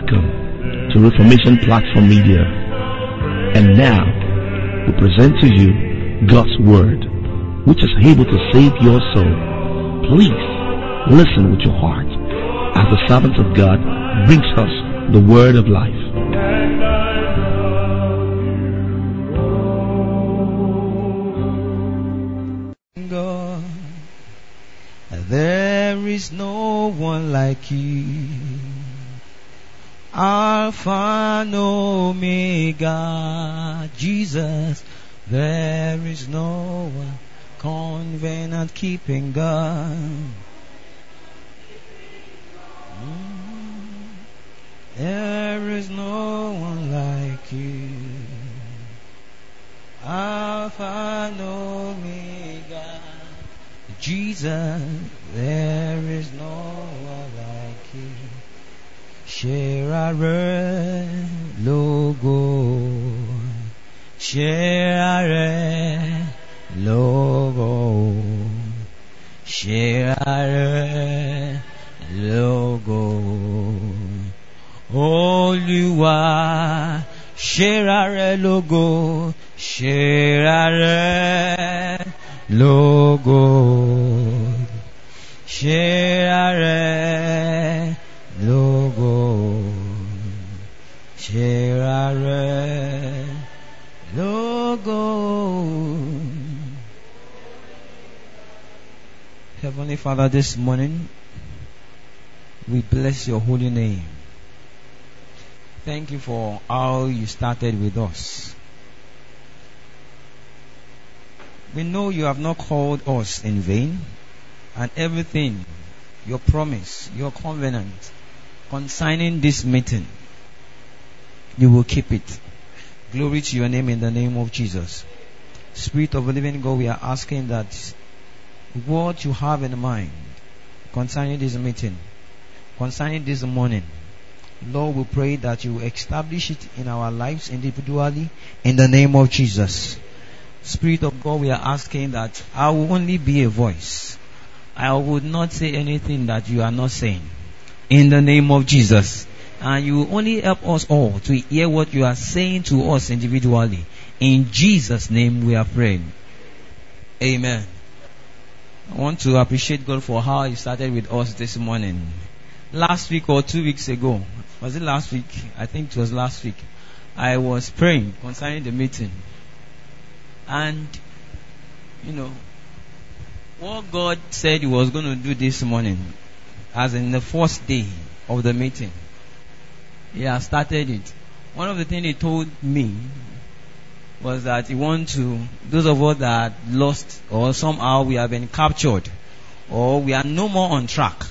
Welcome to Reformation Platform Media. And now, we present to you God's Word, which is able to save your soul. Please, listen with your heart as the servant of God brings us the Word of life. God, there is no one like you. Alpha and Omega, Jesus, there is no one, covenant keeping God. There is no one like you. Alpha and Omega, Jesus, there is no one like you. Share logo, share logo, share logo. Olúwa, share logo, share logo, share logo, share logo. Heavenly Father, this morning we bless your holy name. Thank you for how you started with us. We know you have not called us in vain, and everything, your promise, your covenant concerning this meeting, you will keep it. Glory to your name in the name of Jesus. Spirit of the living God, we are asking that what you have in mind concerning this meeting, concerning this morning, Lord, we pray that you establish it in our lives individually in the name of Jesus. Spirit of God, we are asking that I will only be a voice. I would not say anything that you are not saying in the name of Jesus. And you will only help us all to hear what you are saying to us individually. In Jesus' name we are praying. Amen. I want to appreciate God for how He started with us this morning. Last week or 2 weeks ago, was it last week? I think it was last week. I was praying concerning the meeting. And, what God said He was going to do this morning, as in the first day of the meeting, He has started it. One of the things He told me was that He wants to, those of us that lost or somehow we have been captured or we are no more on track,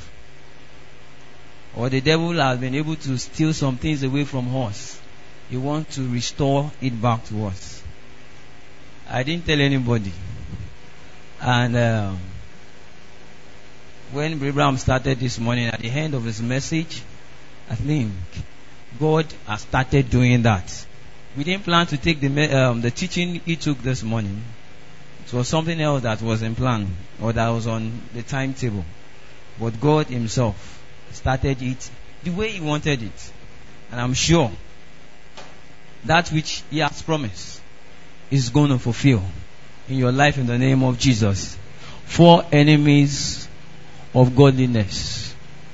or the devil has been able to steal some things away from us, He wants to restore it back to us. I didn't tell anybody. And when Abraham started this morning, at the end of his message, I think God has started doing that. We didn't plan to take the teaching he took this morning. It was something else that was in plan, or that was on the timetable. But God Himself started it the way He wanted it. And I'm sure that which He has promised is going to fulfill in your life in the name of Jesus. 4 enemies of godliness.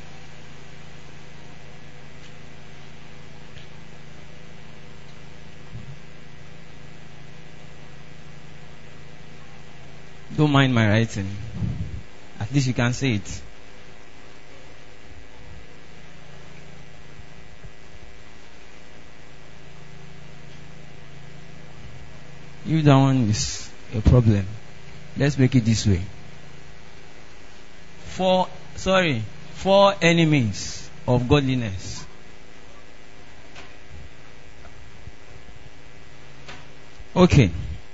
Don't mind my writing. At least you can say it. If that one is a problem, let's make it this way. 4 enemies of godliness. Okay.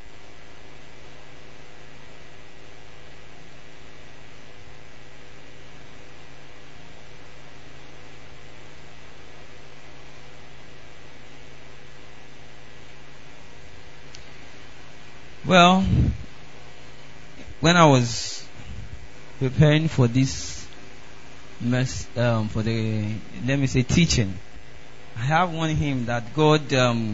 Well, when I was preparing for this teaching, I have one hymn that God, I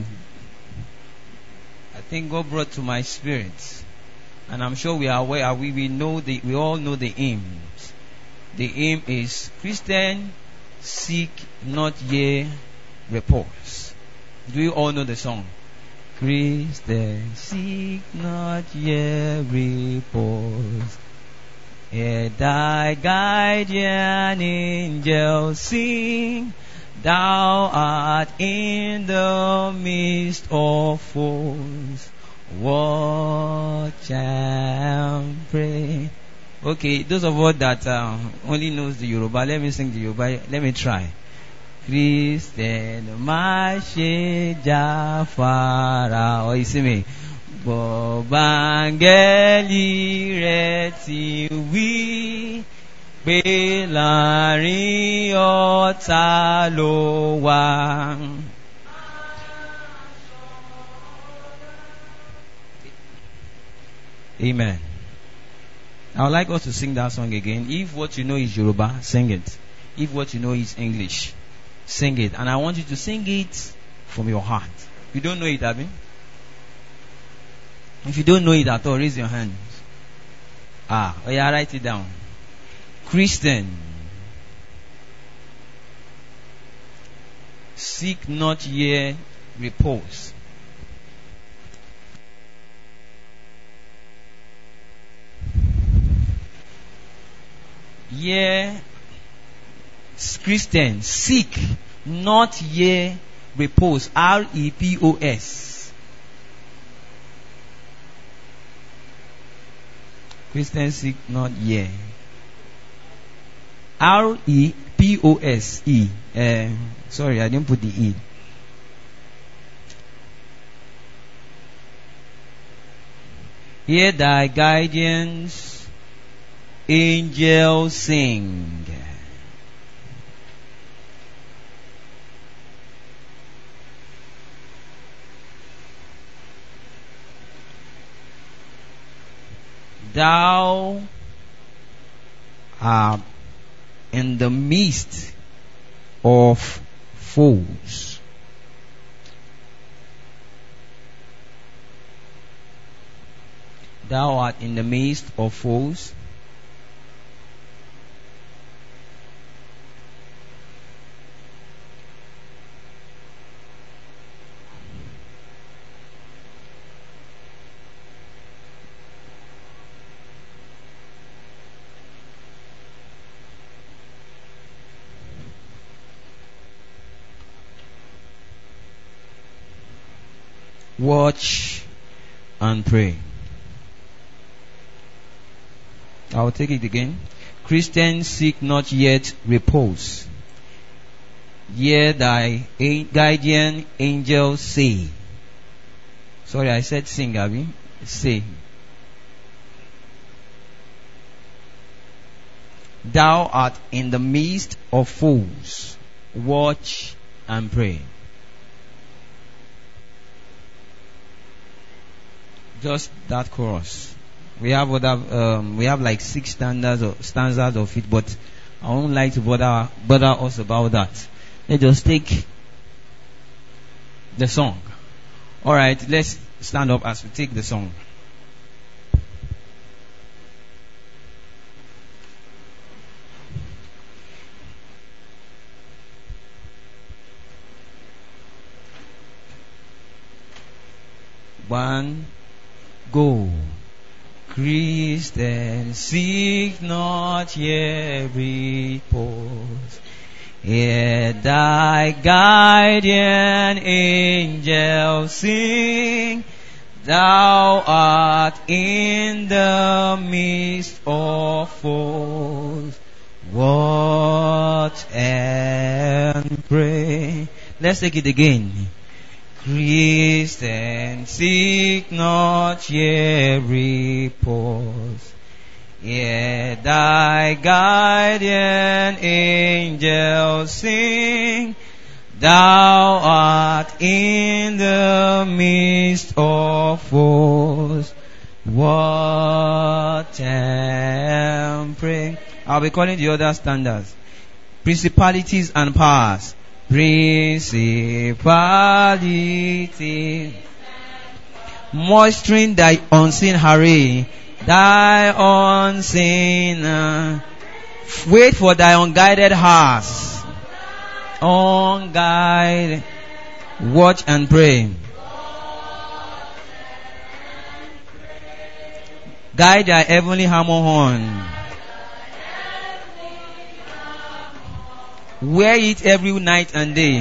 think God brought to my spirit, and I'm sure we are aware. We all know the hymn. The hymn is Christian, seek not ye repose. Do you all know the song? Christian, seek not ye repose. Ere thy guardian angels sing, thou art in the midst of foes. Watch and pray. Okay, those of us that only knows the Yoruba, let me sing the Yoruba. Let me try. Christian, má ṣe jáfara. Oh, you see me? Bọ̀bángẹ́lì rẹ̀ ti wí pé láàrin ọ̀tá ló wà. Amen. I would like us to sing that song again. If what you know is Yoruba, sing it. If what you know is English, sing it. And I want you to sing it from your heart. You don't know it, Abi? If you don't know it at all, raise your hand. Write it down. Christian, seek not ye repose. Ye Christian, seek not ye repose. R-E-P-O-S. Christian, seek not ye. R-E-P-O-S-E. Sorry, I didn't put the E. Hear thy guardians, angels sing. Thou art in the midst of foes. Thou art in the midst of foes. Watch and pray. I will take it again. Christians, seek not yet repose. Hear thy guardian angels say. Sorry, I said sing, Abby. Say. Thou art in the midst of foes. Watch and pray. Just that chorus. We have like 6 stanzas of it, but I won't like to bother us about that. Let's just take the song. Alright, let's stand up as we take the song. One, go. Christian, seek not ye repose. Hear thy guardian angels sing. Thou art in the midst of foes. Watch and pray. Let's take it again. Christian, seek not ye repose. Hear thy guardian angels sing. Thou art in the midst of foes. Watch and pray. I'll be calling the other standards. Principalities and powers, principality, moisturing thy unseen array, thy unseen. Wait for thy unguided hearts. Unguided. Watch and pray. Guide thy heavenly hammer horn. Wear it every night and day.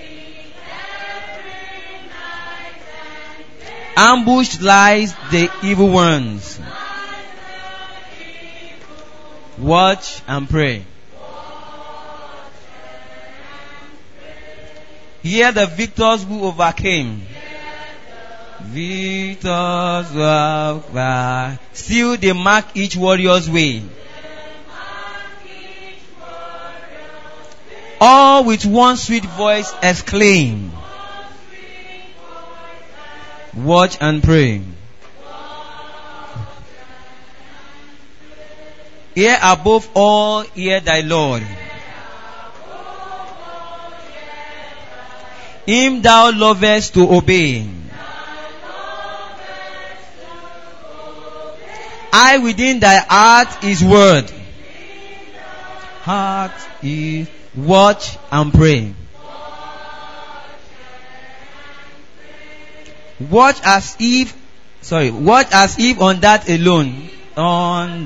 Ambushed lies the evil ones. Watch and pray. Hear the victors who overcame. Victors who have still they mark each warrior's way. All with one sweet voice exclaim. Watch and pray. Hear above all, hear thy Lord. Him thou lovest to obey. I within thy heart is word. Heart is watch and pray. Watch as if on that alone. On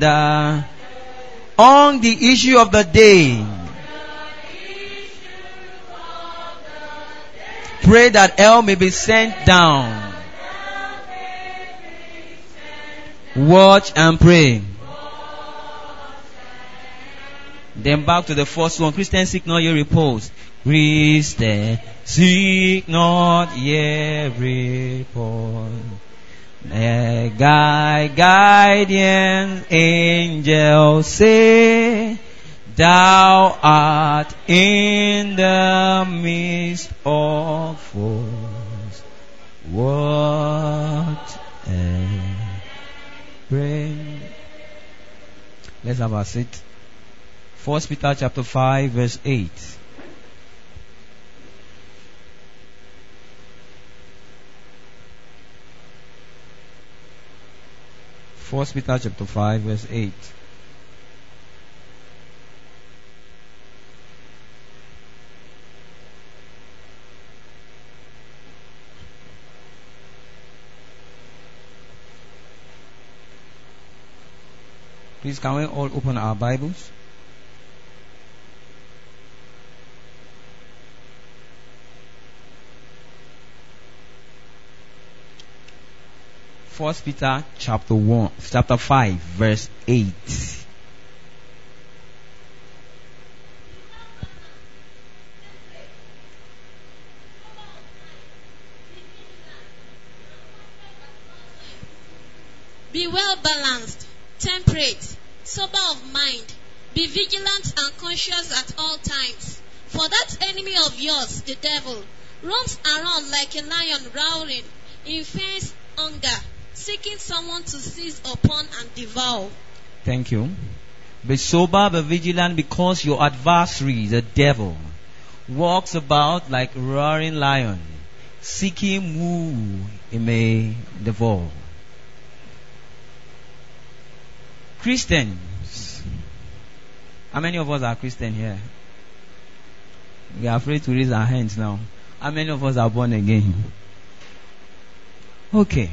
the issue of the day. Pray that hell may be sent down. Watch and pray. Then back to the first one. Christians, seek not your repose. Christians, seek not your repose. The guardian angels say, thou art in the midst of foes. Watch and pray. Let's have a seat. 1 Peter chapter 5 verse 8. First Peter chapter 5 verse 8. Please, can we all open our Bibles? First Peter chapter 5 verse 8. Be well balanced, temperate, sober of mind, be vigilant and conscious at all times. For that enemy of yours, the devil, roams around like a lion roaring in fierce hunger, seeking someone to seize upon and devour. Thank you. Be sober, be vigilant, because your adversary, the devil, walks about like a roaring lion, seeking who he may devour. Christians. How many of us are Christian here? We are afraid to raise our hands now. How many of us are born again? Okay.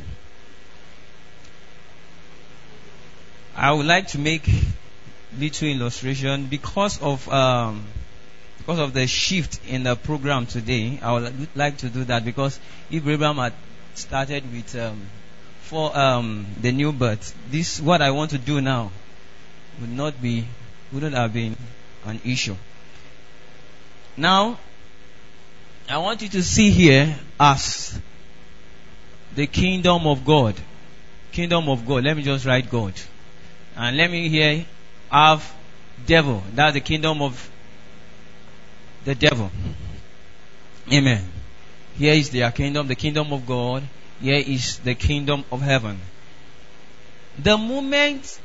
I would like to make little illustration because of the shift in the program today. I would like to do that because if Abraham had started with the new birth, this what I want to do now wouldn't have been an issue. Now, I want you to see here as the kingdom of God. Kingdom of God. Let me just write God. And let me here have devil. That's the kingdom of the devil. Amen. Here is their kingdom, the kingdom of God. Here is the kingdom of heaven. The moment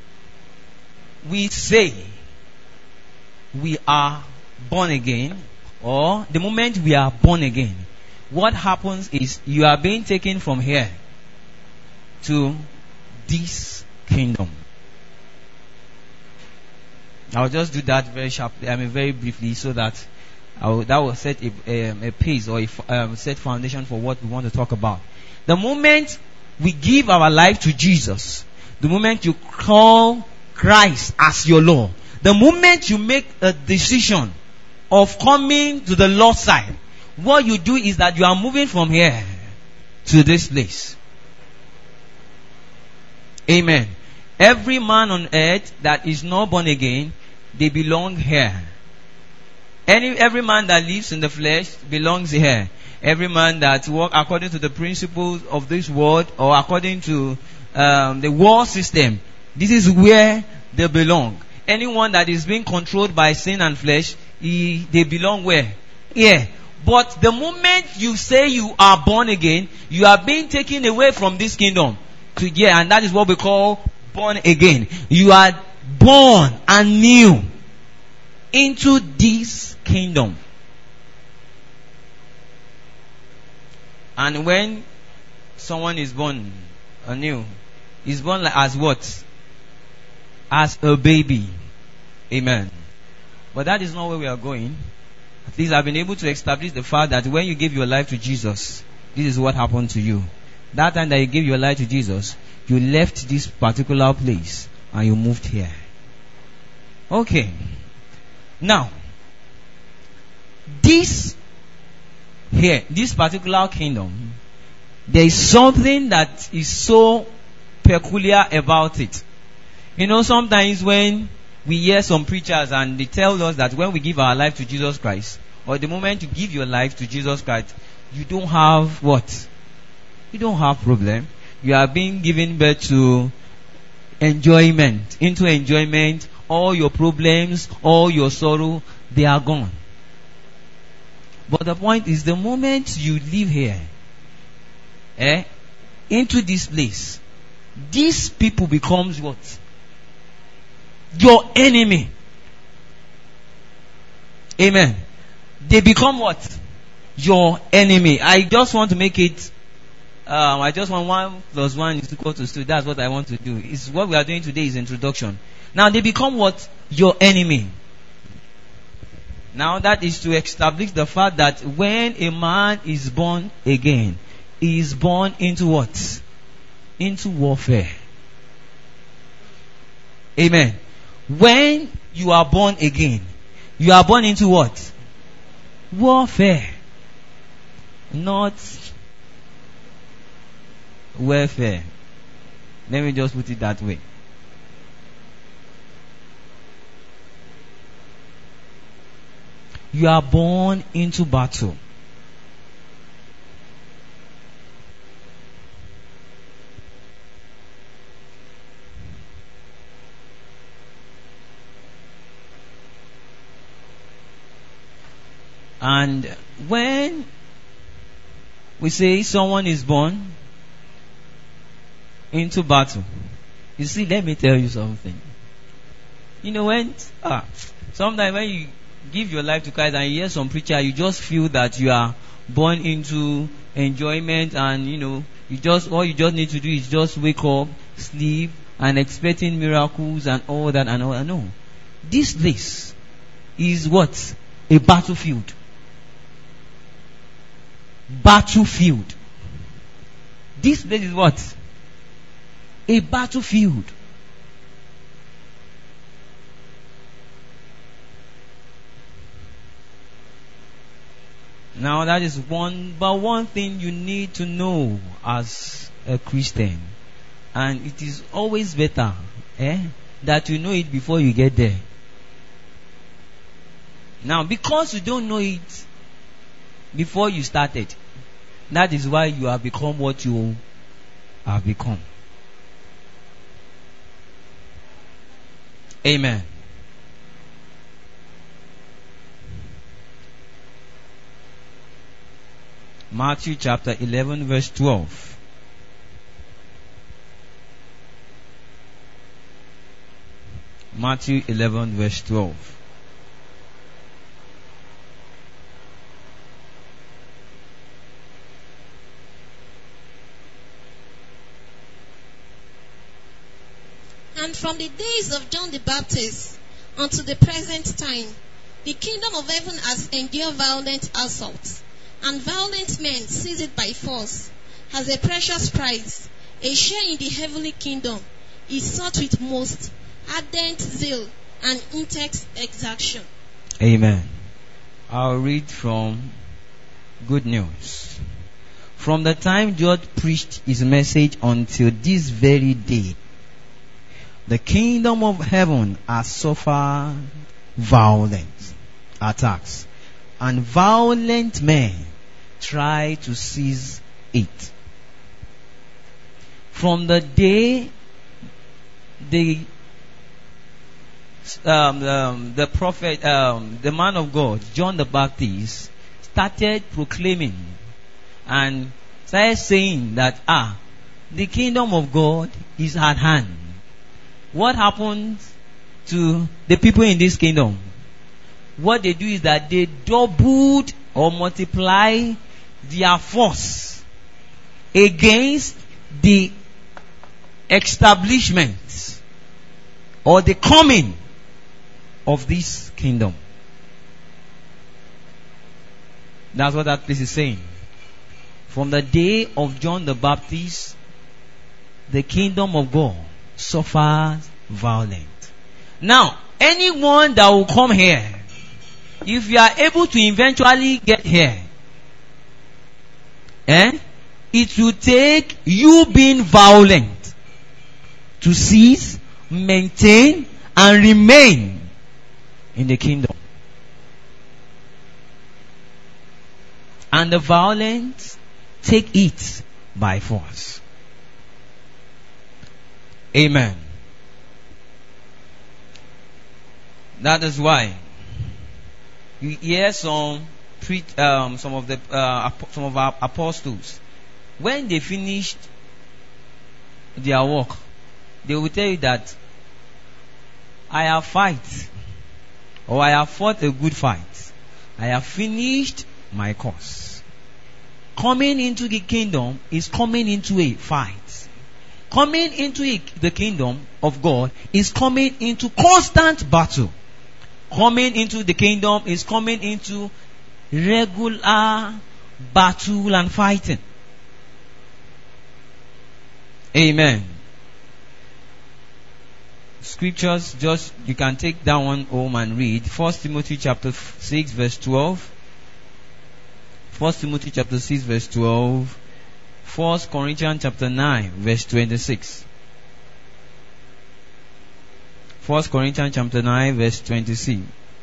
we say we are born again, or the moment we are born again, what happens is you are being taken from here to this kingdom. I'll just do that very sharply, very briefly, so that that will set a pace or set foundation for what we want to talk about. The moment we give our life to Jesus, the moment you call Christ as your Lord, the moment you make a decision of coming to the Lord's side, what you do is that you are moving from here to this place. Amen. Every man on earth that is not born again, they belong here. Every man that lives in the flesh belongs here. Every man that walks according to the principles of this world, or according to the world system, this is where they belong. Anyone that is being controlled by sin and flesh, they belong where? Here. But the moment you say you are born again, you are being taken away from this kingdom to here, and that is what we call born again. You are born anew into this kingdom. And when someone is born anew, is born as what? As a baby. Amen. But that is not where we are going. At least I've been able to establish the fact that when you give your life to Jesus, this is what happened to you. That time that you gave your life to Jesus, you left this particular place and you moved here. Okay. Now, this particular kingdom, there is something that is so peculiar about it. You know, sometimes when we hear some preachers and they tell us that when we give our life to Jesus Christ, or the moment you give your life to Jesus Christ, you don't have what? You don't have problem. You are being given birth to enjoyment. Into enjoyment, all your problems, all your sorrow, they are gone. But the point is, the moment you live here, into this place, these people becomes what? Your enemy. Amen. They become what? Your enemy. I just want to make it, I just want 1 + 1 is equal to 2. That's what I want to do. It's what we are doing today is introduction. Now they become what? Your enemy. Now that is to establish the fact that when a man is born again, he is born into what? Into warfare. Amen. When you are born again, you are born into what? Warfare. Not welfare. Let me just put it that way. You are born into battle. And when we say someone is born into battle, you see, let me tell you something. You know, sometimes when you give your life to Christ and you hear some preacher, you just feel that you are born into enjoyment, and all you just need to do is just wake up, sleep, and expecting miracles and all that and all that. No. This place is what? A battlefield. Battlefield. This place is what? A battlefield. Now that is one thing you need to know as a Christian, and it is always better that you know it before you get there. Now, because you don't know it before you started, that is why you have become what you have become. Amen. Matthew chapter 11 verse 12. Matthew 11 verse 12. And from the days of John the Baptist unto the present time, the kingdom of heaven has endured violent assaults, and violent men seize it by force. As a precious prize, a share in the heavenly kingdom is sought with most ardent zeal and intense exaction. Amen. I'll read from Good News. From the time John preached his message until this very day, the kingdom of heaven has suffered violent attacks, and violent men try to seize it. From the day the prophet, the man of God, John the Baptist, started proclaiming and started saying that the kingdom of God is at hand. What happened to the people in this kingdom? What they do is that they doubled or multiply their force against the establishment or the coming of this kingdom. That's what that place is saying. From the day of John the Baptist, the kingdom of God suffers violence. Now, anyone that will come here, if you are able to eventually get here, it will take you being violent to seize, maintain, and remain in the kingdom. And the violent take it by force. Amen. That is why you hear some of our apostles, when they finished their work, they will tell you that I have fought a good fight. I have finished my course. Coming into the kingdom is coming into a fight. Coming into the kingdom of God is coming into constant battle. Coming into the kingdom is coming into regular battle and fighting. Amen. Scriptures, just you can take that one home and read. 1 Timothy chapter 6 verse 12. 1 Timothy chapter 6 verse 12. 1 Corinthians chapter 9 verse 26. 1 Corinthians chapter 9 verse 26.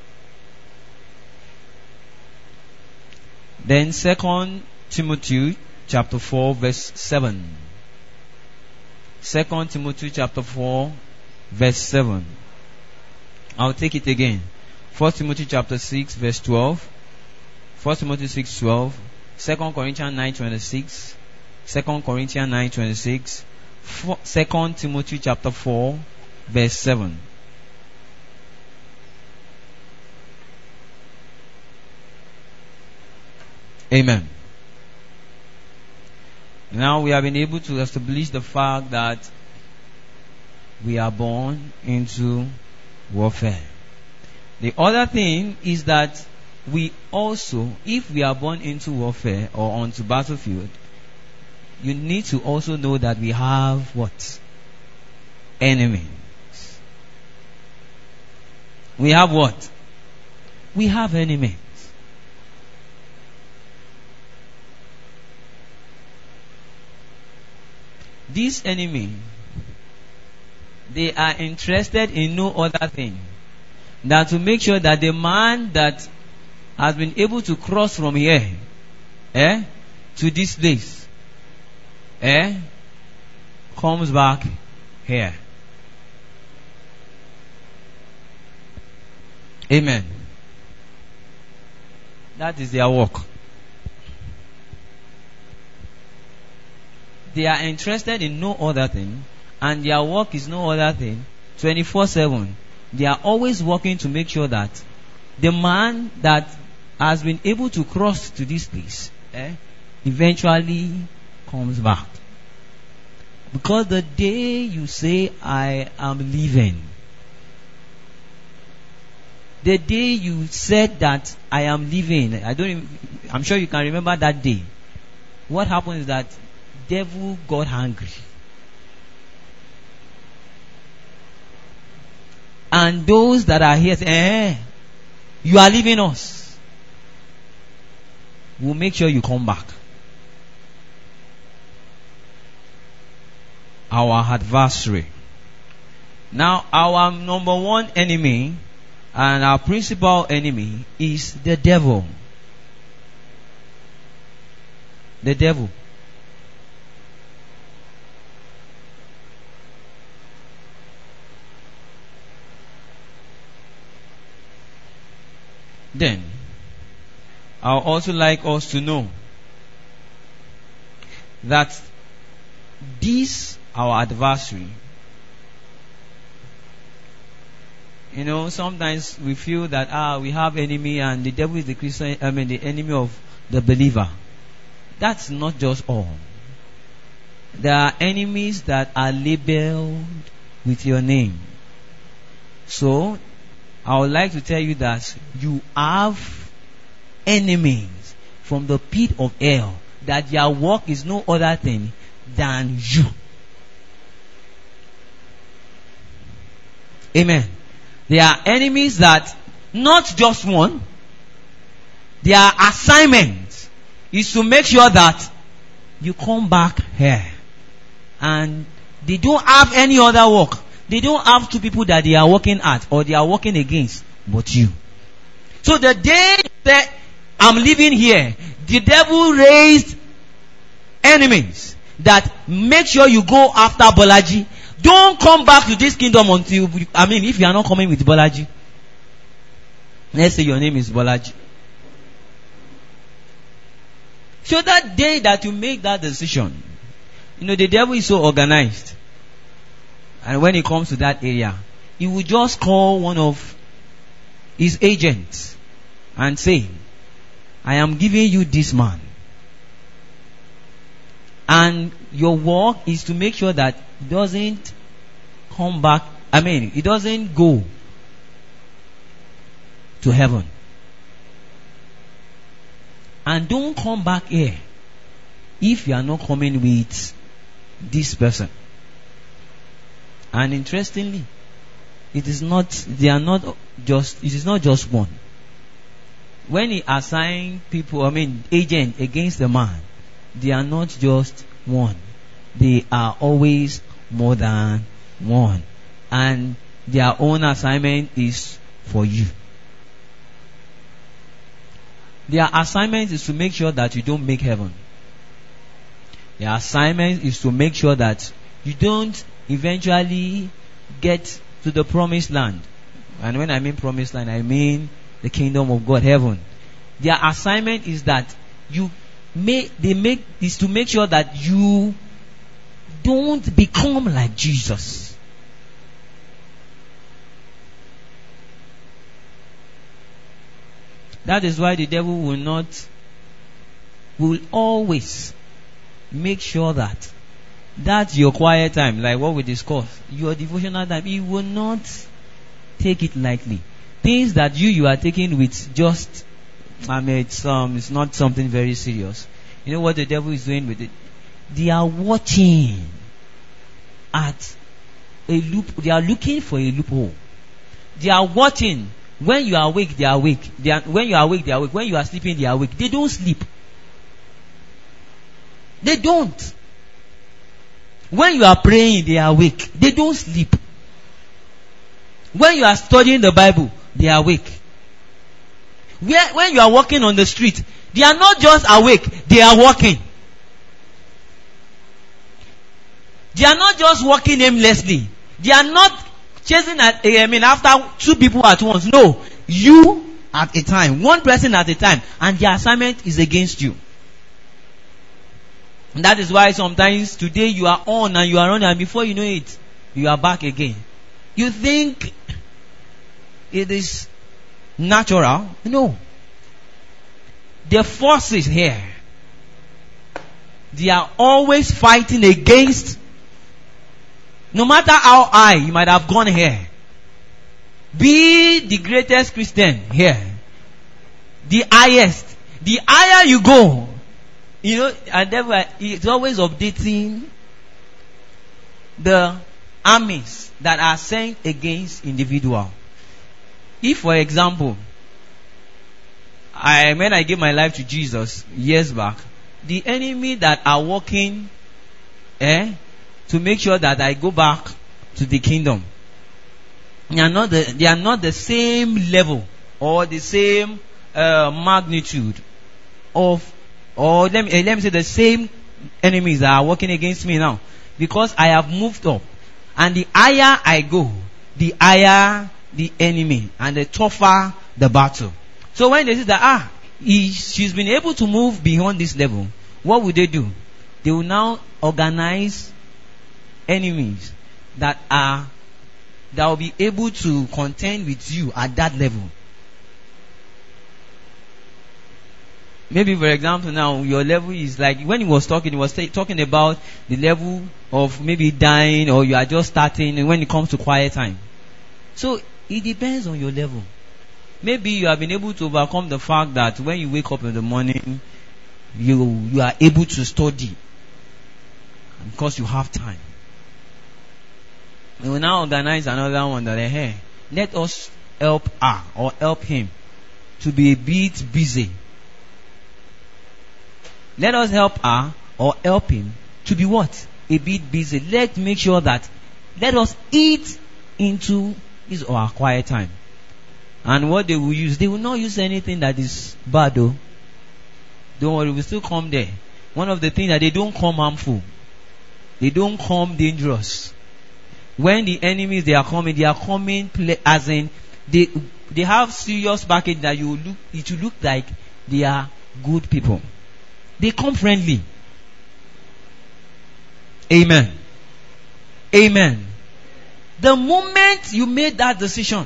Then 2 Timothy chapter 4 verse 7. 2 Timothy chapter 4 verse 7. I'll take it again. 1 Timothy chapter 6 verse 12. 1 Timothy 6 12. 2 Corinthians 9 26. 2 Corinthians 9 26. 2 Timothy chapter 4 verse 7. Amen. Now we have been able to establish the fact that we are born into warfare. The other thing is that we also, if we are born into warfare or onto battlefield, you need to also know that we have what? Enemies. We have what? We have enemies. This enemy, they are interested in no other thing than to make sure that the man that has been able to cross from here to this place comes back here. Amen. That is their work. They are interested in no other thing, and their work is no other thing. 24/7. They are always working to make sure that the man that has been able to cross to this place eventually comes back. Because the day you say, I am leaving, the day you said that I am leaving, I'm sure you can remember that day. What happened is that devil got angry. And those that are here say, you are leaving us. We'll make sure you come back. Our adversary. Now, our number one enemy and our principal enemy is the devil. The devil. Then, I would also like us to know that this, our adversary, sometimes we feel that we have enemy and the devil is the enemy of the believer. That's not just all. There are enemies that are labeled with your name. So, I would like to tell you that you have enemies from the pit of hell, that their work is no other thing than you. Amen. There are enemies that, not just one, their assignment is to make sure that you come back here. And they don't have any other work. They don't have two people that they are working at or they are working against but you. So the day that I'm living here, the devil raised enemies that make sure you go after Bolaji. Don't come back to this kingdom until, if you are not coming with Bolaji. Let's say your name is Bolaji. So that day that you make that decision, the devil is so organized. And when he comes to that area, he will just call one of his agents and say, I am giving you this man. And your work is to make sure that he doesn't come back. He doesn't go to heaven. And don't come back here if you are not coming with this person. And interestingly, it is not just one. When he assigns people, agent against the man, they are not just one. They are always more than one. And their own assignment is for you. Their assignment is to make sure that you don't make heaven. Their assignment is to make sure that you don't eventually get to the promised land. And when I mean promised land, I mean the kingdom of God, heaven. Their assignment is that is to make sure that you don't become like Jesus. That is why the devil will always make sure that that's your quiet time, like what we discussed, your devotional time. He will not take it lightly. Things that you are taking with just, it's not something very serious. You know what the devil is doing with it? They are watching at a loop. They are looking for a loophole. They are watching. When you are awake, they are awake. When you are awake, they are awake. When you are sleeping, they are awake. They don't sleep. They don't. When you are praying, they are awake. They don't sleep. When you are studying the Bible, they are awake. When you are walking on the street, they are not just awake, they are walking. They are not just walking aimlessly. They are not chasing after two people at once. No, you at a time, one person at a time, and the assignment is against you. And that is why sometimes today you are on and you are on, and before you know it, you are back again. You think it is natural? No. The forces here, they are always fighting against No matter how high you might have gone here, be the greatest Christian here, the highest, the higher you go, and devil is always updating the armies that are sent against individual. If, for example, when I gave my life to Jesus years back, the enemy that are working to make sure that I go back to the kingdom, they are not the same level or the same magnitude of, or let me say the same enemies that are working against me now, because I have moved up, and the higher I go, the higher the enemy and the tougher the battle. So when they say that she's been able to move beyond this level, what will they do? They will now organize enemies that will be able to contend with you at that level. Maybe, for example, now your level is like, when he was talking about the level of maybe dying, or you are just starting when it comes to quiet time. So it depends on your level. Maybe you have been able to overcome the fact that when you wake up in the morning, you are able to study because you have time. We will now organize another one that, hey, let us help her or help him to be a bit busy. Let us help her or help him to be what? A bit busy. Let's make sure that, let us eat into his or her quiet time. And what they will use, they will not use anything that is bad though. Don't worry, we'll still come there. One of the things that they don't come harmful. They don't come dangerous. When the enemies they are coming as in they have serious package that it will look like they are good people. They come friendly. Amen. Amen. The moment you made that decision,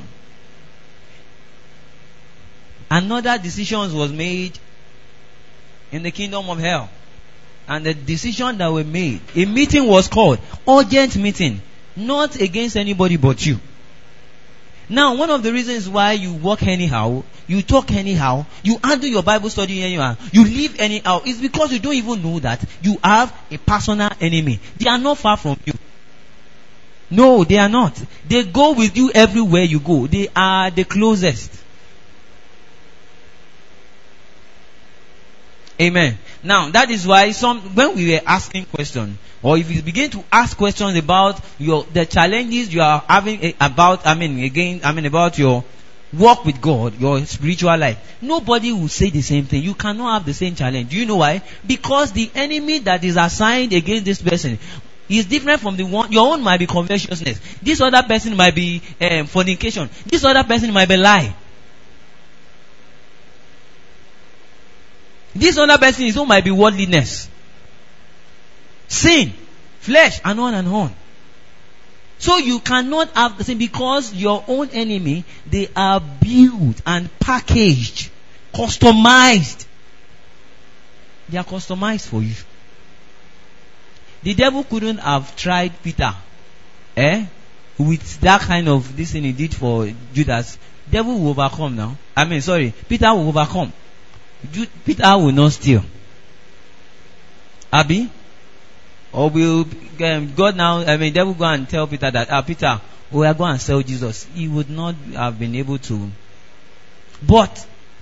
another decision was made in the kingdom of hell. And the decision that were made, a meeting was called, urgent meeting, not against anybody but you. Now, one of the reasons why you walk anyhow, you talk anyhow, you handle your Bible study anyhow, you live anyhow, is because you don't even know that you have a personal enemy. They are not far from you. No, they are not. They go with you everywhere you go. They are the closest. Amen. Now, that is why when we were asking questions, or if you begin to ask questions about the challenges you are having about your walk with God, your spiritual life, nobody will say the same thing. You cannot have the same challenge. Do you know why? Because the enemy that is assigned against this person is different from the one. Your own might be covetousness. This other person might be fornication. This other person might be lie. This other person, his own might be worldliness, sin, flesh, and on and on. So you cannot have the same, because your own enemy, they are built and packaged, customized. They are customized for you. The devil couldn't have tried Peter, with that kind of this thing he did for Judas. Devil will overcome now. Peter will overcome. Peter will not steal. Abi? Or will God now, devil go and tell Peter that, Peter, we are going to sell Jesus. He would not have been able to. But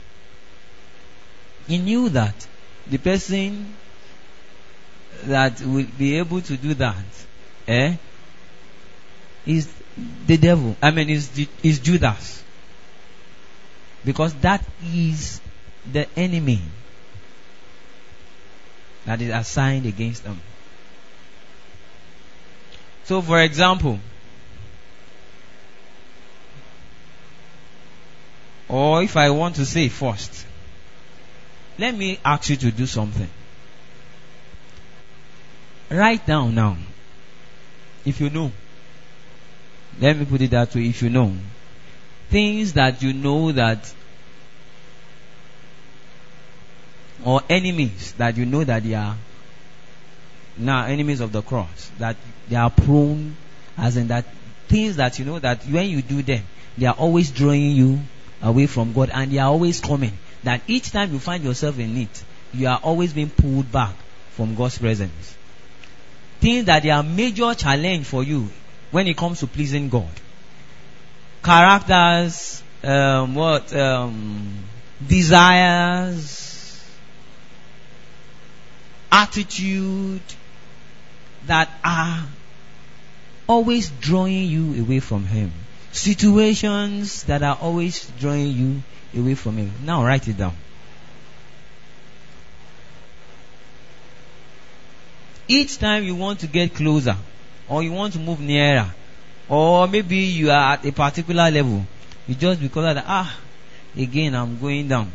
he knew that the person that will be able to do that, is the devil. Is Judas. Because that is the enemy that is assigned against them. So, for example, or if I want to say first, let me ask you to do something. Write down now, if you know. Let me put it that way, if you know. Things that you know that, or enemies that you know that they are now enemies of the cross, that they are prone As in that things that you know that when you do them, they are always drawing you away from God, and they are always coming. That each time you find yourself in it, you are always being pulled back from God's presence. Things that they are major challenge for you when it comes to pleasing God. Characters, desires, attitude that are always drawing you away from Him. Situations that are always drawing you away from Him. Now write it down. Each time you want to get closer, or you want to move nearer, or maybe you are at a particular level, you just because of that, again I'm going down.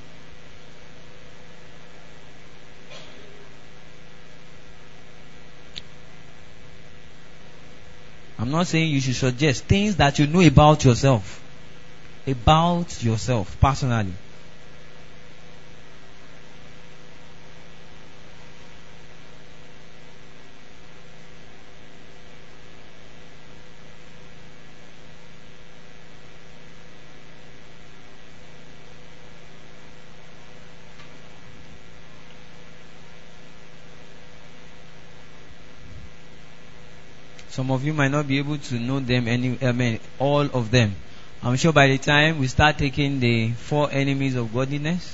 I'm not saying you should suggest things that you know about yourself personally. Some of you might not be able to know them, all of them. I'm sure by the time we start taking the 4 enemies of godliness,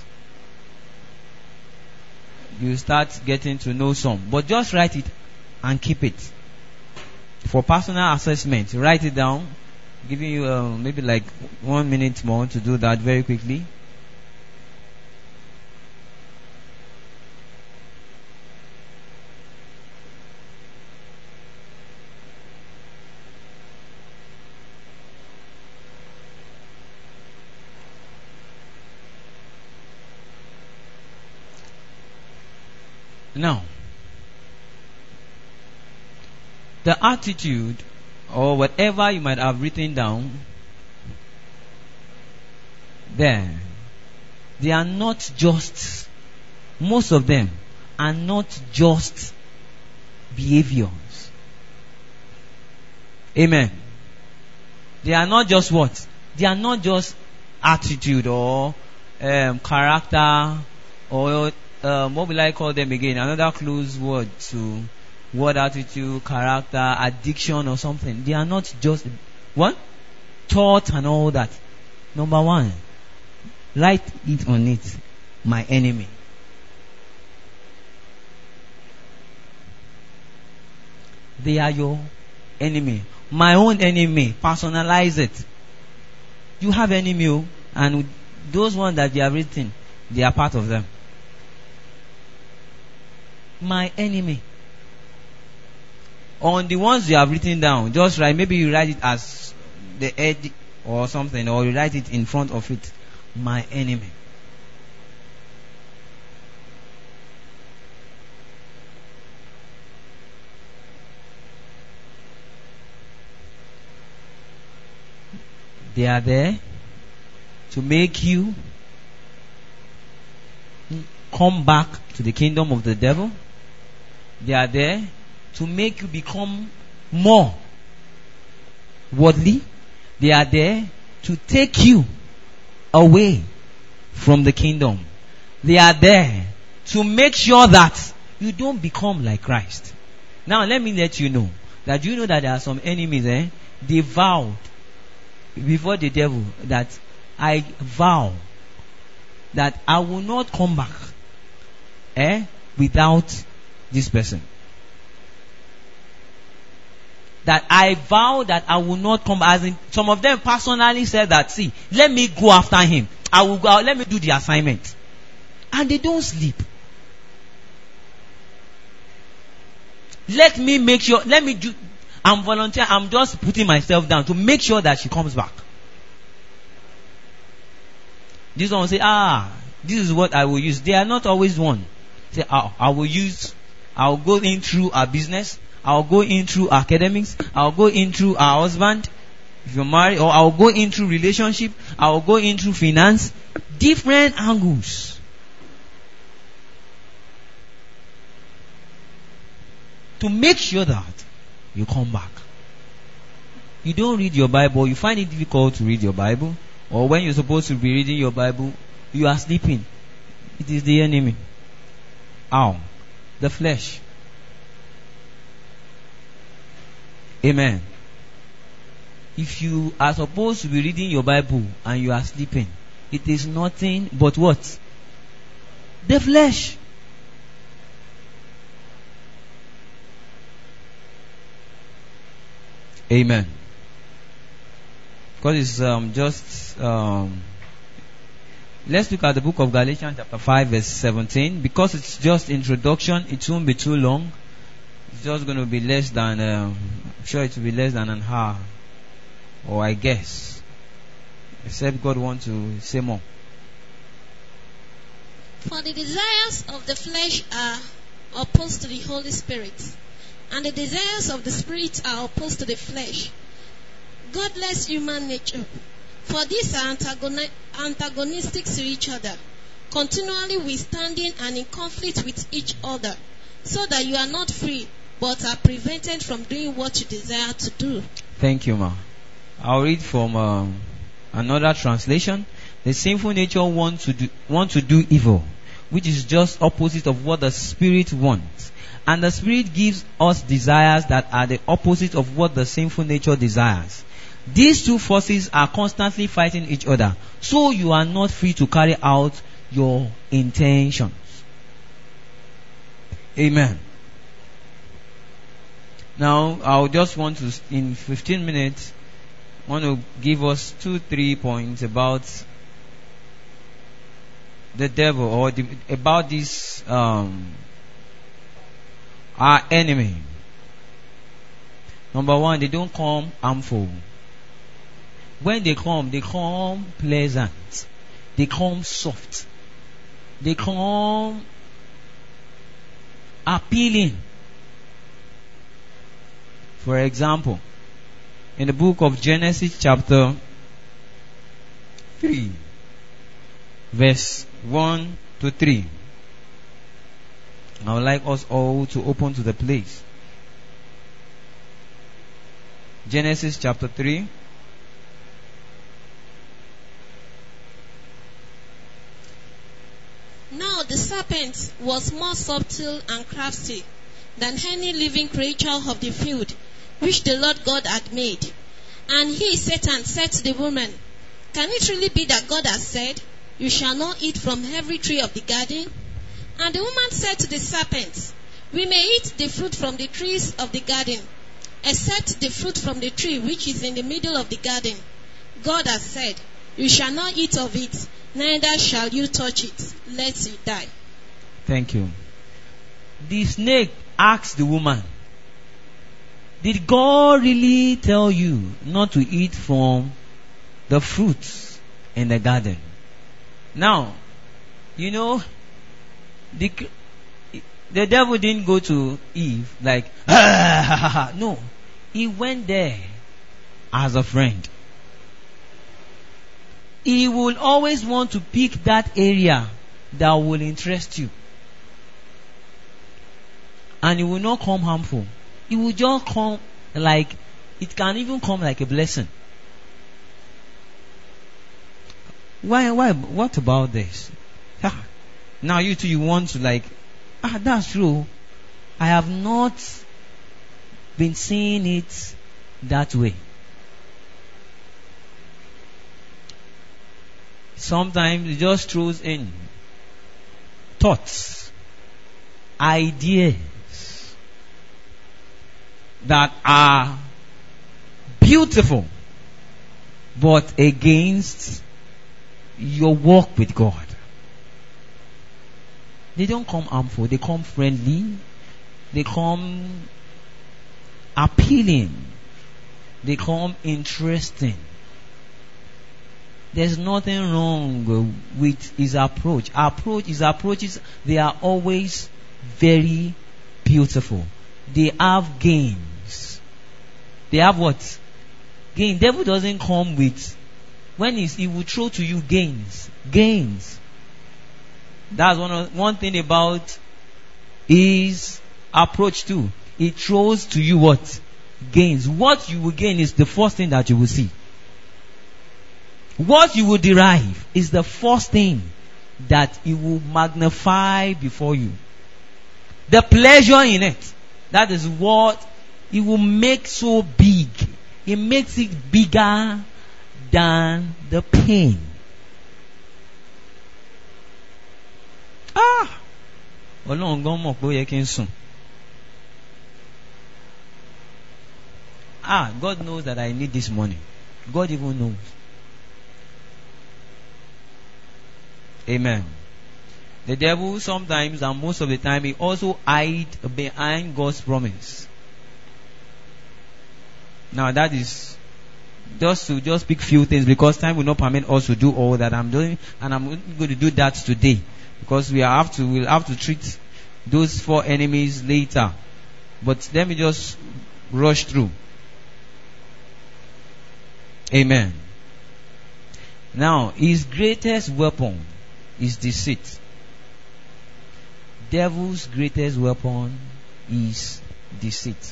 you start getting to know some. But just write it and keep it. For personal assessment, write it down. Giving you maybe like 1 minute more to do that very quickly. Now, the attitude or whatever you might have written down there, they are not just, most of them are not just behaviors. Amen. They are not just what? They are not just attitude or character or what will I call them again? Another close word to word, attitude, character, addiction or something. They are not just what? Thought and all that. Number 1, write it on it. My enemy. They are your enemy. My own enemy. Personalize it. You have enemy, and those ones that you have written, they are part of them. My enemy. On the ones you have written down, just write, maybe you write it as the head or something, or you write it in front of it. My enemy. They are there to make you come back to the kingdom of the devil. They are there to make you become more worldly. They are there to take you away from the kingdom. They are there to make sure that you don't become like Christ. Now let me let you know that there are some enemies, they vowed before the devil that I vow that I will not come back without this person. That I vow that I will not come back. As in, some of them personally said that, see, let me go after him. I will go, let me do the assignment. And they don't sleep. Let me make sure, I'm volunteer, I'm just putting myself down to make sure that she comes back. This one will say, this is what I will use. They are not always one. Say, I'll go in through our business, I'll go in through academics, I'll go in through our husband, if you're married, or I'll go in through relationship, I'll go in through finance. Different angles. To make sure that you come back. you don't read your Bible, you find it difficult to read your Bible, or when you're supposed to be reading your Bible, you are sleeping. It is the enemy. Ow. The flesh. Amen. If you are supposed to be reading your Bible and you are sleeping, it is nothing but what? The flesh. Amen. Because it's let's look at the book of Galatians chapter 5 verse 17. Because it's just introduction, it won't be too long. It's just going to be less than, I'm sure it will be less than an hour. Or I guess. Except God wants to say more. For the desires of the flesh are opposed to the Holy Spirit, and the desires of the Spirit are opposed to the flesh. Godless human nature. For these are antagonistic to each other, continually withstanding and in conflict with each other, so that you are not free, but are prevented from doing what you desire to do. Thank you, ma. I'll read from another translation. The sinful nature want to do evil, which is just opposite of what the Spirit wants. And the Spirit gives us desires that are the opposite of what the sinful nature desires. These two forces are constantly fighting each other, so you are not free to carry out your intentions. Amen. Now, I'll just want to, in 15 minutes, want to give us 2-3 points about the devil, or about this our enemy. Number one, they don't come harmful. When they come pleasant. They come soft. They come appealing. For example, in the book of Genesis chapter 3, verse 1 to 3. I would like us all to open to the place. Genesis chapter 3. Now the serpent was more subtle and crafty than any living creature of the field which the Lord God had made. And he, Satan, said to the woman, Can it really be that God has said, You shall not eat from every tree of the garden? And the woman said to the serpent, We may eat the fruit from the trees of the garden, except the fruit from the tree which is in the middle of the garden. God has said, You shall not eat of it, neither shall you touch it, lest you die. Thank you. The snake asked the woman, Did God really tell you not to eat from the fruits in the garden? Now, you know, the devil didn't go to Eve like, no. He went there as a friend. He will always want to pick that area that will interest you. And it will not come harmful. It will just come like, it can even come like a blessing. Why, what about this? Now you two, you want to like, that's true. I have not been seeing it that way. Sometimes it just throws in thoughts, ideas that are beautiful, but against your walk with God. They don't come harmful. They come friendly. They come appealing. They come interesting. There's nothing wrong with his approach. His approaches, they are always very beautiful. They have gains. They have what? Gain. Devil doesn't come with, when he will throw to you gains. Gains. That's one thing about his approach too. He throws to you what? gains. What you will gain is the first thing that you will see. What you will derive is the first thing that it will magnify before you. The pleasure in it, that is what it will make so big. It makes it bigger than the pain. Ọlọ́run gan mọ̀ pé ó yẹ kí n sùn. God knows that I need this money. God even knows. Amen. The devil sometimes and most of the time he also hides behind God's promise. Now that is just to pick few things because time will not permit us to do all that I'm doing, and I'm going to do that today because we'll have to treat those 4 enemies later. But let me just rush through. Amen. Now, his greatest weapon is deceit. Devil's greatest weapon is deceit.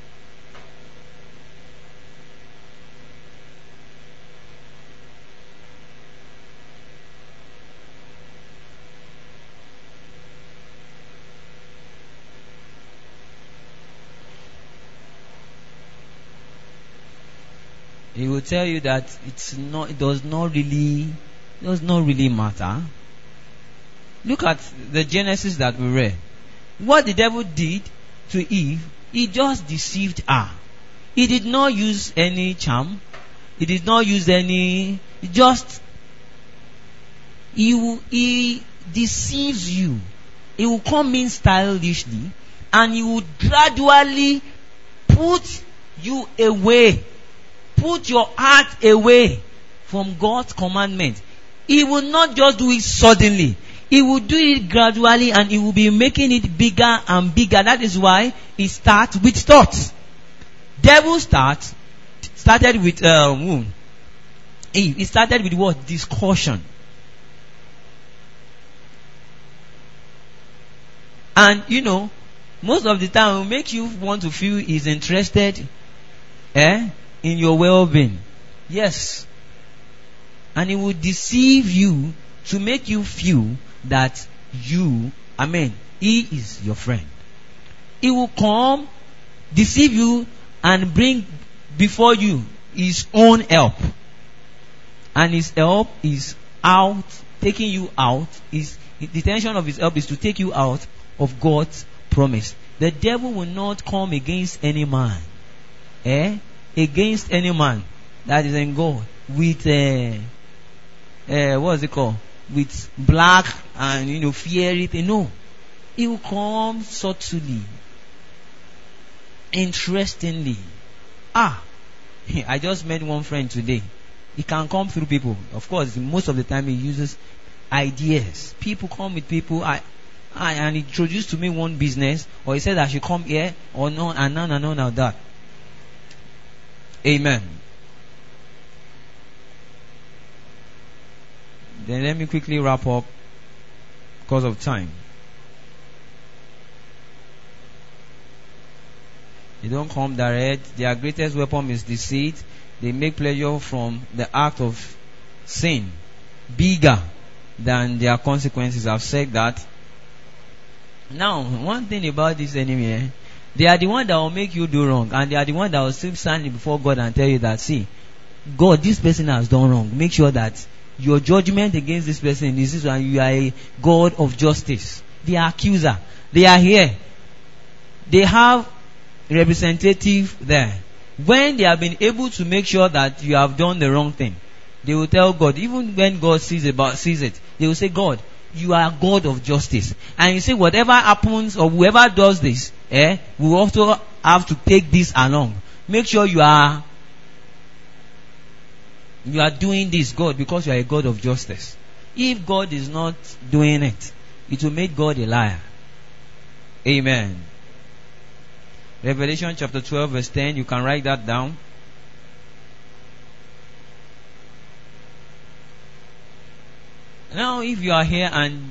He will tell you that it does not really matter. Look at the Genesis that we read. What the devil did to Eve, he just deceived her. He did not use any charm. He did not use any, he deceives you. He will come in stylishly and he will gradually put you away. Put your heart away from God's commandment. He will not just do it suddenly. He will do it gradually and he will be making it bigger and bigger. That is why he starts with thoughts. Devil started with Eve. He started with what? Discussion. And most of the time it will make you want to feel he's interested in your well-being. Yes. And it will deceive you to make you feel that he is your friend. He will come, deceive you, and bring before you his own help. And his help is out, taking you out. The intention of his help is to take you out of God's promise. The devil will not come against any man. Against any man that is in God with what is it called? With black and fear it. No. He will come subtly, interestingly. I just met one friend today. He can come through people. Of course, most of the time he uses ideas. People come with people. And he introduced to me one business, or he said I should come here, or no, and none of that. Amen. Then let me quickly wrap up because of time. They don't come direct. Their greatest weapon is deceit. They make pleasure from the act of sin bigger than their consequences. I've said that. Now, one thing about this enemy, they are the one that will make you do wrong, and they are the one that will still stand before God and tell you that, see, God, this person has done wrong. Make sure that your judgment against this person is this one. You are a God of justice. The accuser. They are here. They have representative there. When they have been able to make sure that you have done the wrong thing, they will tell God. Even when God sees it, they will say, God, you are God of justice. And you say, whatever happens or whoever does this, we also have to take this along. Make sure you are doing this, God, because you are a God of justice. If God is not doing it, it will make God a liar. Amen. Revelation chapter 12 verse 10, you can write that down. Now, if you are here and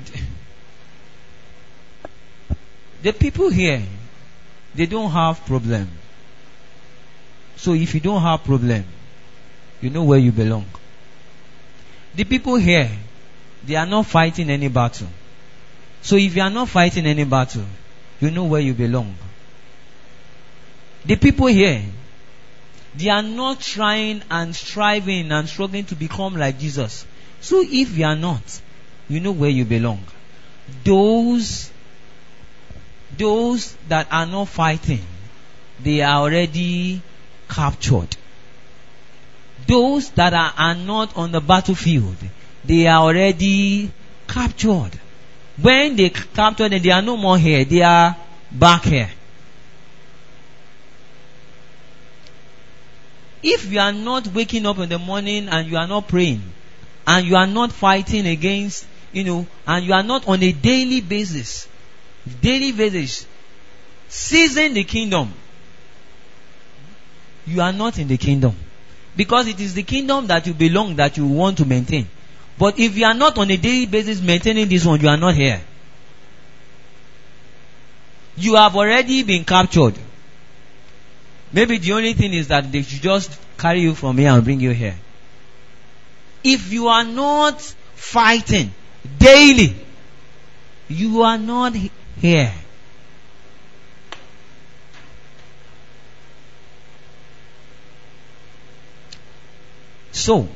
the people here, they don't have problem. So if you don't have problem, you know where you belong. The people here, they are not fighting any battle. So if you are not fighting any battle, you know where you belong. The people here, they are not trying and striving and struggling to become like Jesus. So if you are not, you know where you belong. Those that are not fighting, they are already captured. Those that are not on the battlefield, they are already captured. When they capture them, they are no more here, they are back here. If you are not waking up in the morning and you are not praying, and you are not fighting against, and you are not on a daily basis, seizing the kingdom, you are not in the kingdom. Because it is the kingdom that you belong that you want to maintain. But if you are not on a daily basis maintaining this one, you are not here. You have already been captured. Maybe the only thing is that they should just carry you from here and bring you here. If you are not fighting daily, you are not here. So,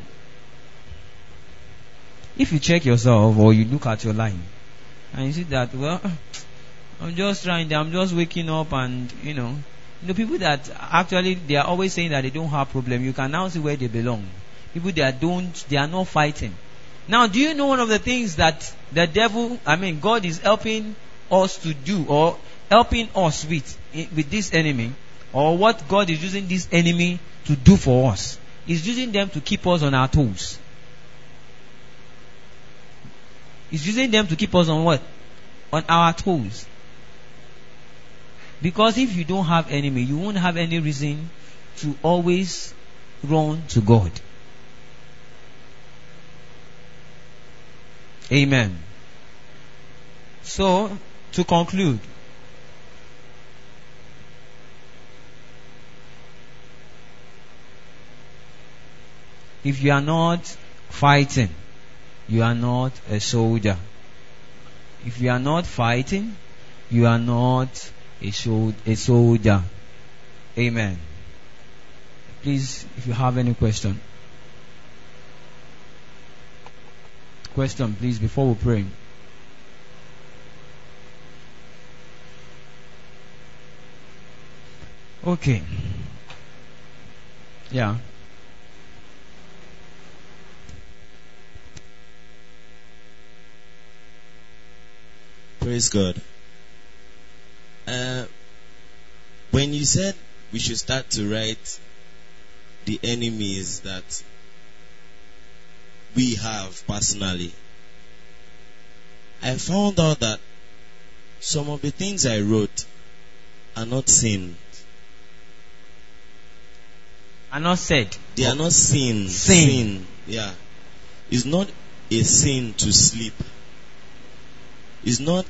if you check yourself or you look at your life and you see that, well, I'm just trying, I'm just waking up and, people that actually, they are always saying that they don't have problem, you can now see where they belong. People that they are not fighting. Now, do you know one of the things that the devil, God is helping us to do or helping us with this enemy, or what God is using this enemy to do for us? He's using them to keep us on our toes. He's using them to keep us on what? On our toes. Because if you don't have enemy, you won't have any reason to always run to God. Amen. So, to conclude, if you are not fighting, you are not a soldier. If you are not fighting, you are not a soldier. Amen. Please, if you have any question, please, before we pray. Okay. Yeah. Praise God. When you said we should start to write the enemies that we have personally, I found out that some of the things I wrote are not sin. Are not said. They are not sin. Sin. Yeah. It's not a sin to sleep. It's not,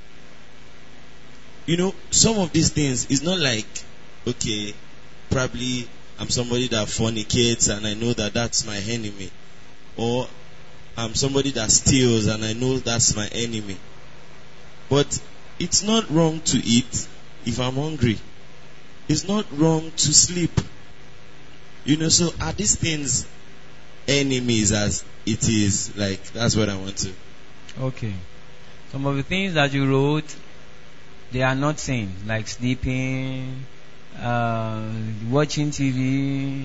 some of these things, it's not like, okay, probably I'm somebody that fornicates and I know that that's my enemy. Or I'm somebody that steals and I know that's my enemy. But it's not wrong to eat if I'm hungry. It's not wrong to sleep. So are these things enemies as it is? Like, that's what I want to. Okay. Some of the things that you wrote, they are not sins, like sleeping, watching TV,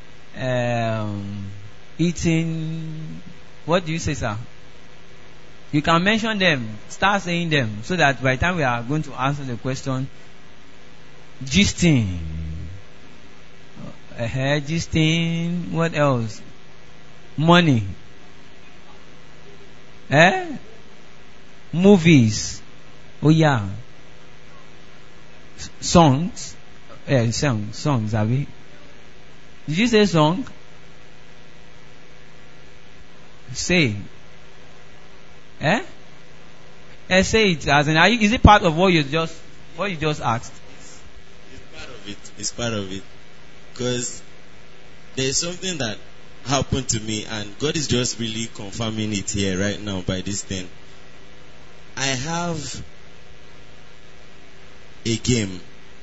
eating. What do you say, sir? You can mention them, start saying them, so that by the time we are going to answer the question, gisting, what else? Money. Movies. Oh yeah. Songs. Songs, have we? Did you say song? Say. Say it as in, is it part of what you just asked? It's part of it. Because there's something that happened to me, and God is just really confirming it here right now by this thing. I have a game,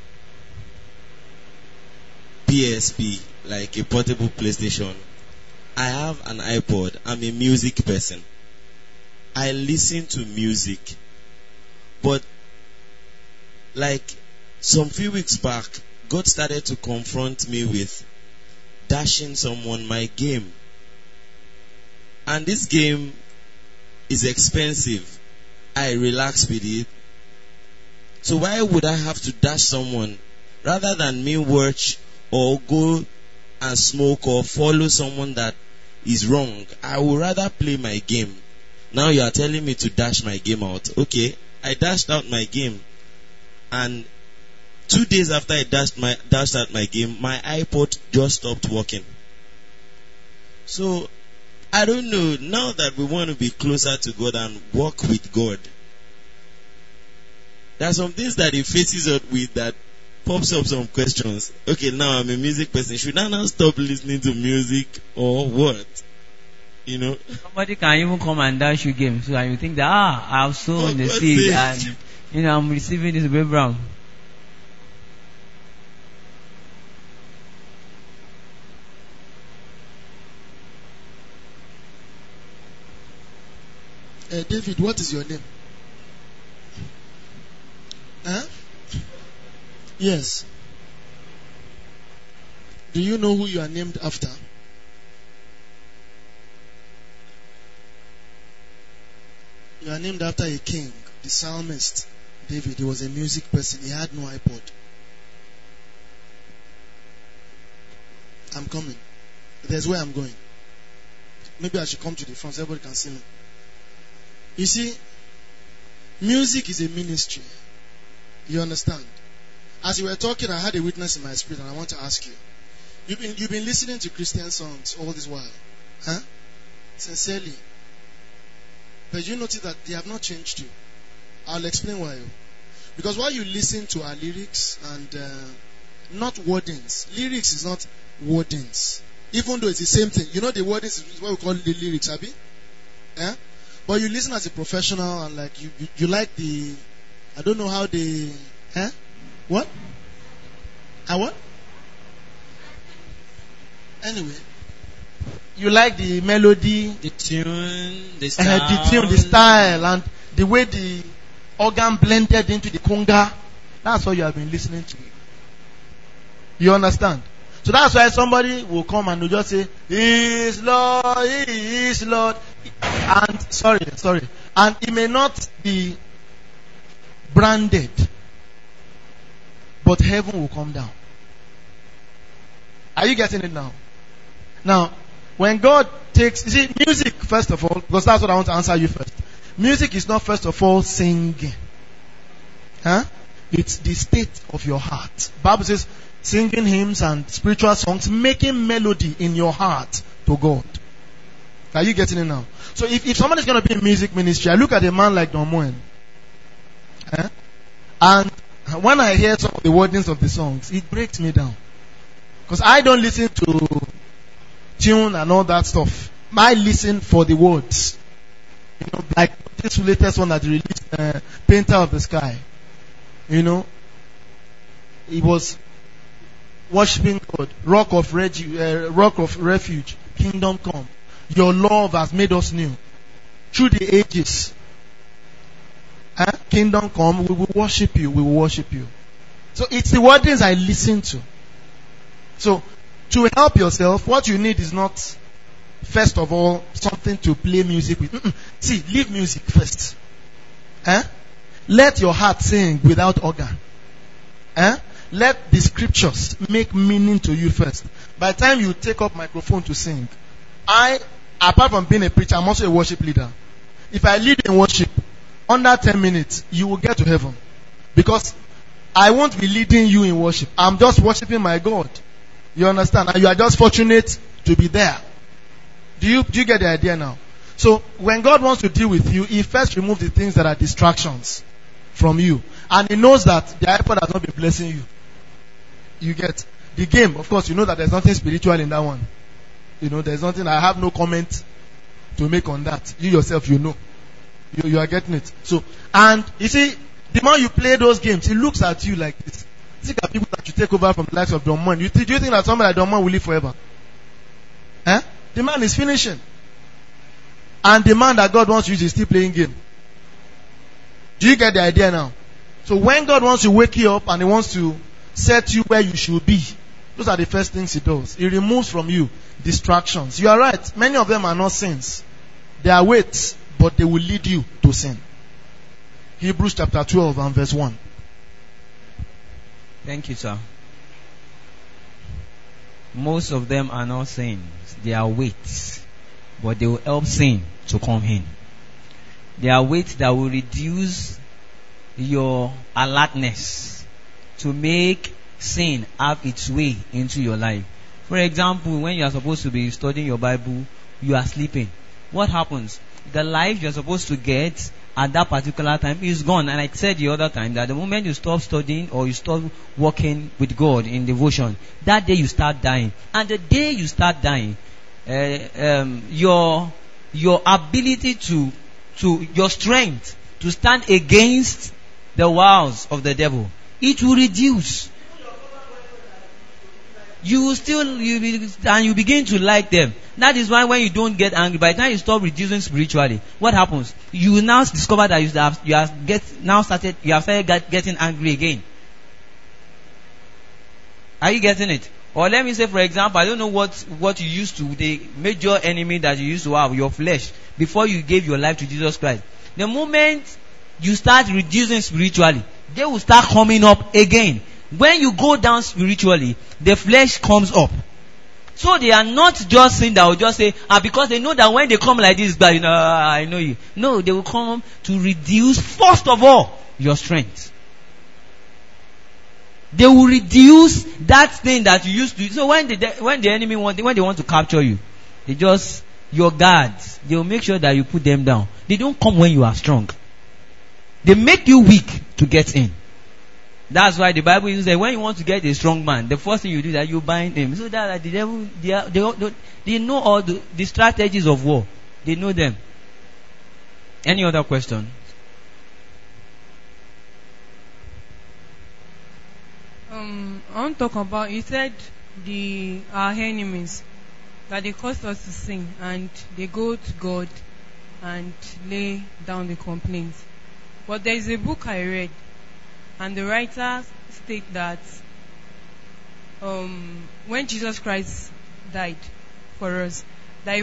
PSP, like a portable PlayStation. I have an iPod. I'm a music person. I listen to music. But like some few weeks back, God started to confront me with dashing someone my game. And this game is expensive. I relax with it. So why would I have to dash someone rather than me watch or go and smoke or follow someone that is wrong? I would rather play my game. Now you are telling me to dash my game out. Okay, I dashed out my game, and 2 days after I dashed out my game, my iPod just stopped working. So I don't know. Now that we want to be closer to God and walk with God, there are some things that He faces us with that pops up some questions. Okay, now I'm a music person. Should I now stop listening to music or what? You know? Somebody can even come and dash you game. So you think that, I've sown the seed and, I'm receiving this baby brown. David, what is your name? Huh? Yes. Do you know who you are named after? You are named after a king, the psalmist David. He was a music person. He had no iPod. I'm coming. There's where I'm going. Maybe I should come to the front so everybody can see me. You see, music is a ministry. You understand? As you were talking, I had a witness in my spirit, and I want to ask you. You've been listening to Christian songs all this while, huh? Sincerely. But you notice that they have not changed you. I'll explain why. Because while you listen to our lyrics and not wordings, lyrics is not wordings. Even though it's the same thing. You know the wordings is what we call the lyrics, Abi? Yeah? But you listen as a professional and like you like the, I don't know how they, huh? What? What? Anyway, you like the melody, the tune, the style, the style, and the way the organ blended into the conga. That's what you have been listening to. You understand? So that's why somebody will come and will just say, He is Lord, He is Lord. And sorry. And it may not be branded, but heaven will come down. Are you getting it now? Now, when God takes, you see, music, first of all, because that's what I want to answer you first. Music is not first of all singing. Huh? It's the state of your heart. Bible says, singing hymns and spiritual songs, making melody in your heart to God. Are you getting it now? So if somebody is going to be in music ministry, I look at a man like Don Moen. And when I hear some of the wordings of the songs, it breaks me down. Because I don't listen to tune and all that stuff. I listen for the words. You know, like this latest one that released, Painter of the Sky. You know, he was worshiping God, rock of refuge, kingdom come. Your love has made us new. Through the ages, kingdom come, we will worship you, So it's the wordings I listen to. So, to help yourself, what you need is not, first of all, something to play music with. See, leave music first. Let your heart sing without organ. Let the scriptures make meaning to you first. By the time you take up microphone to sing, apart from being a preacher, I'm also a worship leader. If I lead in worship, under 10 minutes, you will get to heaven. Because I won't be leading you in worship. I'm just worshiping my God. You understand? And you are just fortunate to be there. Do you get the idea now? So, when God wants to deal with you, He first removes the things that are distractions from you. And He knows that the iPod has not been blessing you. You get. The game, of course, you know that there's nothing spiritual in that one. You know, there's nothing, I have no comment to make on that. You yourself, you know. You are getting it. So, and you see, the more you play those games, he looks at you like this. Think of people that you take over from the likes of Don Juan. Do you think that somebody like Don Juan will live forever? Eh? The man is finishing. And the man that God wants to use is still playing game. Do you get the idea now? So when God wants to wake you up and He wants to set you where you should be, those are the first things He does. He removes from you distractions. You are right. Many of them are not sins. They are weights, but they will lead you to sin. Hebrews chapter 12 and verse 1. Thank you, sir. Most of them are not sins. They are weights, but they will help sin to come in. They are weights that will reduce your alertness to make sin have its way into your life. For example, when you are supposed to be studying your Bible, you are sleeping. What happens? The life you are supposed to get at that particular time is gone. And I said the other time that the moment you stop studying or you stop working with God in devotion, that day you start dying. And the day you start dying, your ability to your strength to stand against the wiles of the devil, it will reduce. You will still, and you begin to like them. That is why when you don't get angry, by the time you stop reducing spiritually, what happens? You will now discover that you have started getting angry again. Are you getting it? Or let me say, for example, I don't know what you used to, the major enemy that you used to have, your flesh, before you gave your life to Jesus Christ. The moment you start reducing spiritually, they will start coming up again. When you go down spiritually, the flesh comes up. So they are not just saying that will just say, because they know that when they come like this, God, I know you. No, they will come to reduce, first of all, your strength. They will reduce that thing that you used to. So when the enemy when they want to capture you, they just, your guards, they will make sure that you put them down. They don't come when you are strong. They make you weak to get in. That's why the Bible uses that when you want to get a strong man, the first thing you do is that you bind him. So that the devil, they know all the strategies of war. They know them. Any other question? I want to talk about, you said our enemies, that they cause us to sin and they go to God and lay down the complaints. But there is a book I read, and the writer states that when Jesus Christ died for us, that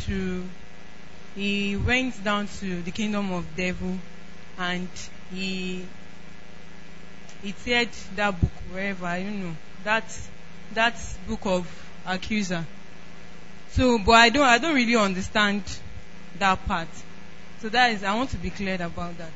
he went down to the kingdom of devil, and he teared that book wherever, I don't know, that book of accuser. So, but I don't really understand that part. So I want to be clear about that.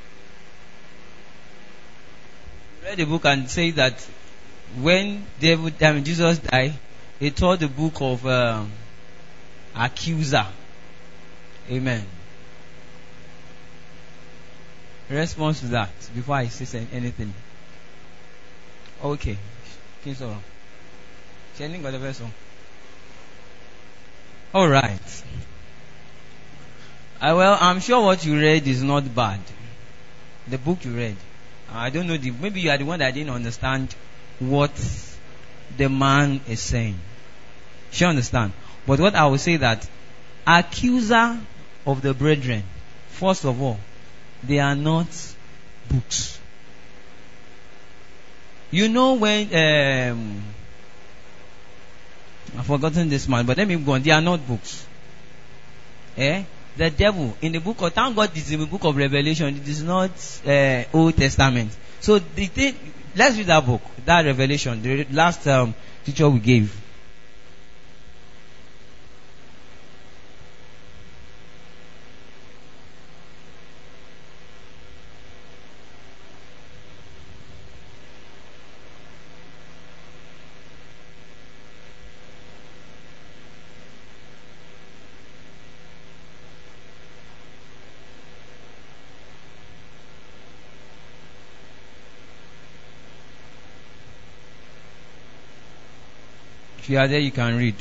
Read the book and say that when Jesus died, he tore the book of accuser. Amen. Response to that before I say anything. Okay. All right. Well, I'm sure what you read is not bad. The book you read. I don't know, maybe you are the one that didn't understand what the man is saying. You understand? But what I will say that accuser of the brethren, first of all, they are not books. You know when I've forgotten this man, but let me go on. They are not books. The devil in the book of, thank God, this is in the book of Revelation. It is not Old Testament. So let's read that book, that Revelation, the last teacher we gave. you are there, you can read.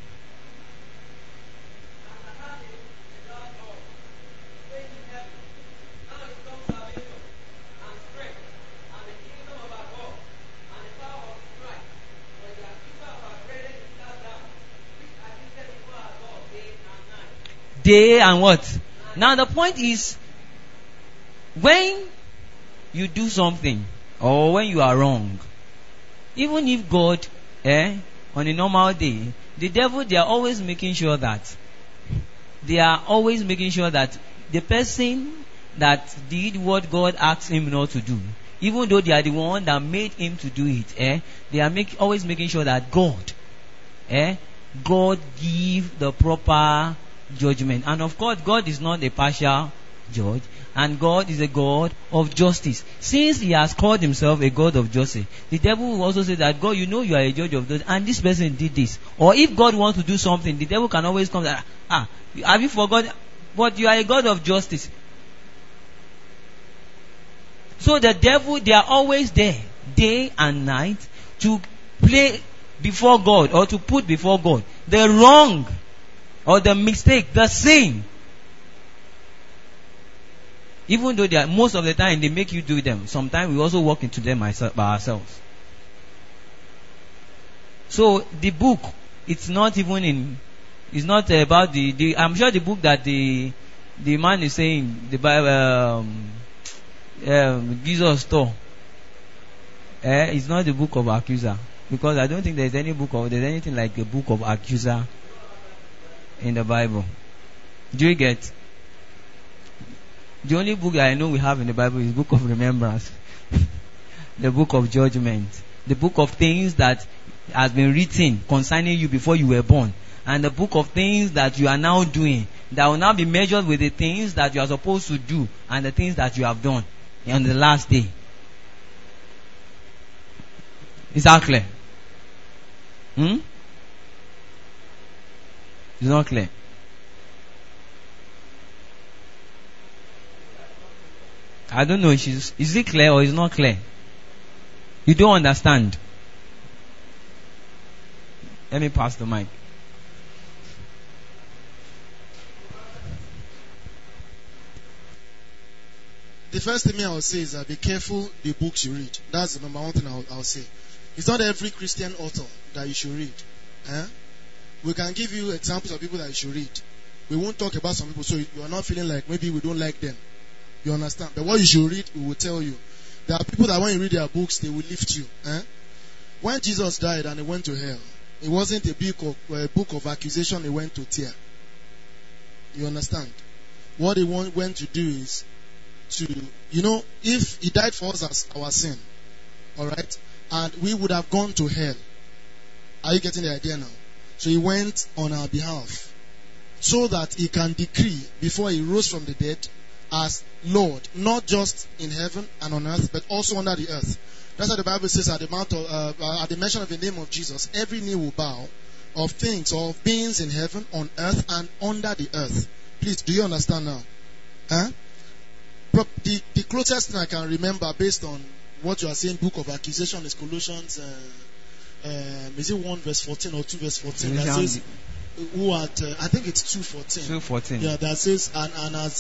Day and what? Now the point is, when you do something or when you are wrong, even if God, on a normal day, the devil, they are always making sure that the person that did what God asked him not to do, even though they are the one that made him to do it, they are always making sure that God give the proper judgment. And of course, God is not a partial judge, and God is a God of justice. Since he has called himself a God of justice, the devil will also say that, God, you are a judge of justice, and this person did this. Or if God wants to do something, the devil can always come that, have you forgotten? But you are a God of justice. So the devil, they are always there, day and night, to play before God, or to put before God the wrong, or the mistake, the sin. Even though they are, most of the time they make you do them, sometimes we also walk into them by ourselves. So the book, it's not about the I'm sure the book that the man is saying, the Bible, Jesus taught, it's not the book of accuser, because I don't think there's anything like a book of accuser in the Bible. Do you get? The only book that I know we have in the Bible is the book of remembrance, the book of judgment, the book of things that has been written concerning you before you were born, and the book of things that you are now doing that will now be measured with the things that you are supposed to do and the things that you have done on the last day. Is that clear? It's not clear. I don't know. Is it clear or is not clear? You don't understand. Let me pass the mic. The first thing I will say is that be careful the books you read. That's the number one thing I'll say. It's not every Christian author that you should read. We can give you examples of people that you should read. We won't talk about some people, so you are not feeling like maybe we don't like them. You understand? But what you should read, we will tell you. There are people that when you read their books, they will lift you. When Jesus died and he went to hell, it wasn't a book of accusation he went to tear. You understand? What he went to do is if he died for us as our sin, alright, and we would have gone to hell. Are you getting the idea now? So he went on our behalf so that he can decree before he rose from the dead as Lord, not just in heaven and on earth, but also under the earth. That's what the Bible says at the mention of the name of Jesus, every knee will bow of things or of beings in heaven, on earth, and under the earth. Please, do you understand now? The closest thing I can remember based on what you are saying, book of accusation, is Colossians, is it 1 verse 14 or 2 verse 14? That says, I think it's 2:14. 2:14. Yeah, that says, and as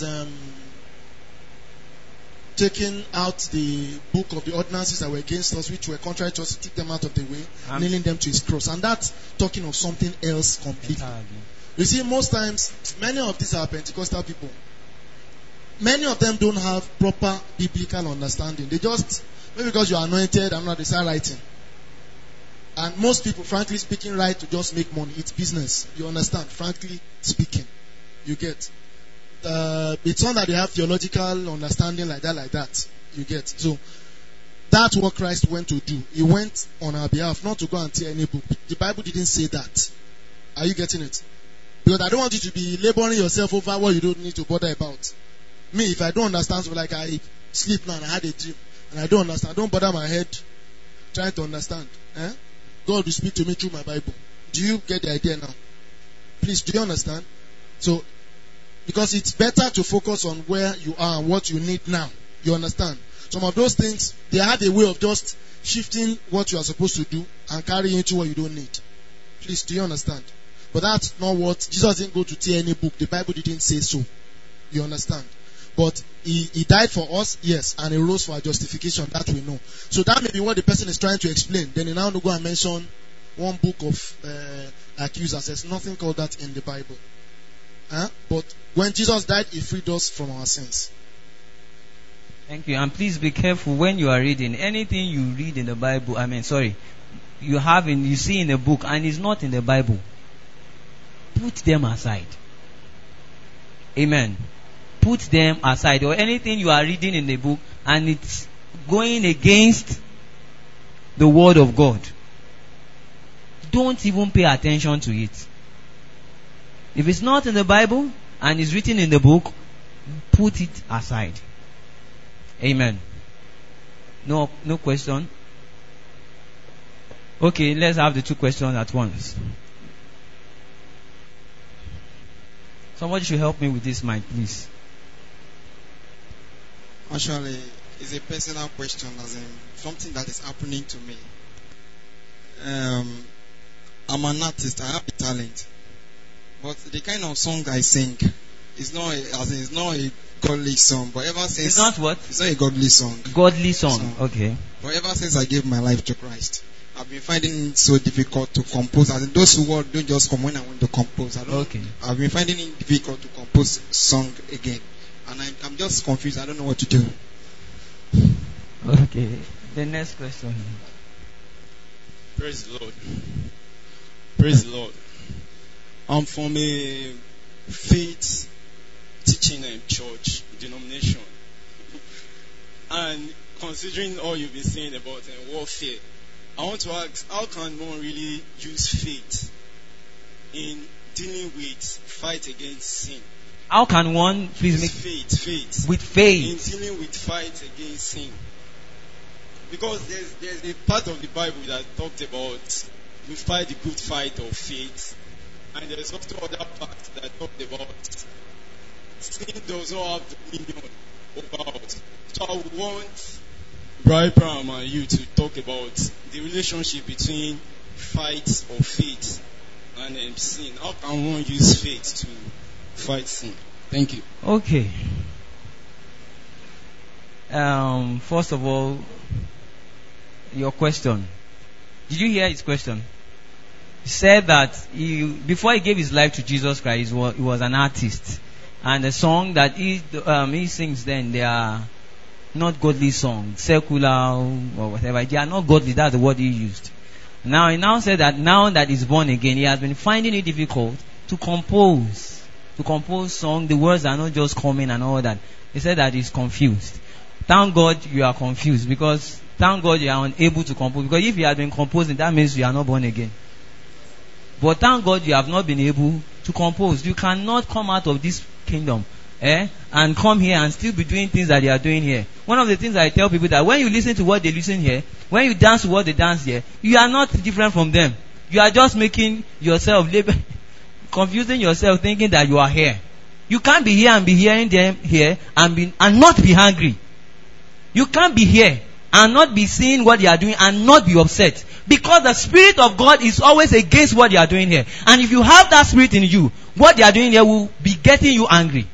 taking out the book of the ordinances that were against us, which were contrary to us, to take them out of the way, nailing them to his cross. And that's talking of something else completely. You see, most times, many of these are Pentecostal people. Many of them don't have proper biblical understanding. They just, maybe because you are anointed, they start writing. And most people, frankly speaking, write to just make money. It's business. You understand? Frankly speaking. You get. It's not that they have theological understanding like that. You get. So, that's what Christ went to do. He went on our behalf, not to go and tear any book. The Bible didn't say that. Are you getting it? Because I don't want you to be laboring yourself over what you don't need to bother about. Me, if I don't understand, so like I sleep now and I had a dream and I don't understand, I don't bother my head trying to understand. God will speak to me through my Bible. Do you get the idea now? Please, do you understand? So, because it's better to focus on where you are and what you need now. You understand? Some of those things, they have a way of just shifting what you are supposed to do and carrying into what you don't need. Please, do you understand? But that's not what, Jesus didn't go to tear any book. The Bible didn't say so. You understand? But he died for us, yes, and he rose for our justification, that we know. So that may be what the person is trying to explain. Then he now go and mention one book of accusers. There's nothing called that in the Bible. But when Jesus died, he freed us from our sins. Thank you. And please be careful when you are reading. Anything you read in the Bible, you see in a book and it's not in the Bible, put them aside. Amen. Put them aside. Or anything you are reading in the book and it's going against the word of God, don't even pay attention to it. If it's not in the Bible and it's written in the book, put it aside. Amen. No question? Okay, let's have the two questions at once. Somebody should help me with this mic, please. Actually, it's a personal question, as in something that is happening to me. I'm an artist. I have a talent, but the kind of song I sing is not a godly song. But ever since it's not what? It's not a godly song. Godly song. Okay. But ever since I gave my life to Christ, I've been finding it so difficult to compose. As in those words don't just come when I want to compose. I've been finding it difficult to compose song again, and I'm just confused. I don't know what to do. Okay. The next question. Praise the Lord. Praise the Lord. I'm from a faith teaching church denomination. And considering all you've been saying about warfare, I want to ask, how can one really use faith in dealing with fight against sin? How can one faith with faith in dealing with fight against sin? Because there's a part of the Bible that talked about we fight the good fight of faith, and there's also other parts that talked about sin does not have dominion over us. So I want Brian Pram and you to talk about the relationship between fight of faith and sin. How can one use faith to fight sin? Thank you. Okay. First of all, your question. Did you hear his question? He said that before he gave his life to Jesus Christ, he was an artist. And the song that he sings then, they are not godly songs, secular or whatever. They are not godly. That's the word he used. Now, he now said that now that he's born again, he has been finding it difficult to compose song. The words are not just coming and all that. He said that he's confused. Thank God you are confused, because thank God you are unable to compose. Because if you had been composing, that means you are not born again. But thank God you have not been able to compose. You cannot come out of this kingdom and come here and still be doing things that they are doing here. One of the things I tell people, that when you listen to what they listen here, when you dance to what they dance here, you are not different from them. You are just making yourself confusing yourself, thinking that you are here. You can't be here and be hearing them here and not be hungry. You can't be here and not be seeing what they are doing and not be upset. Because the Spirit of God is always against what they are doing here. And if you have that Spirit in you, what they are doing here will be getting you angry.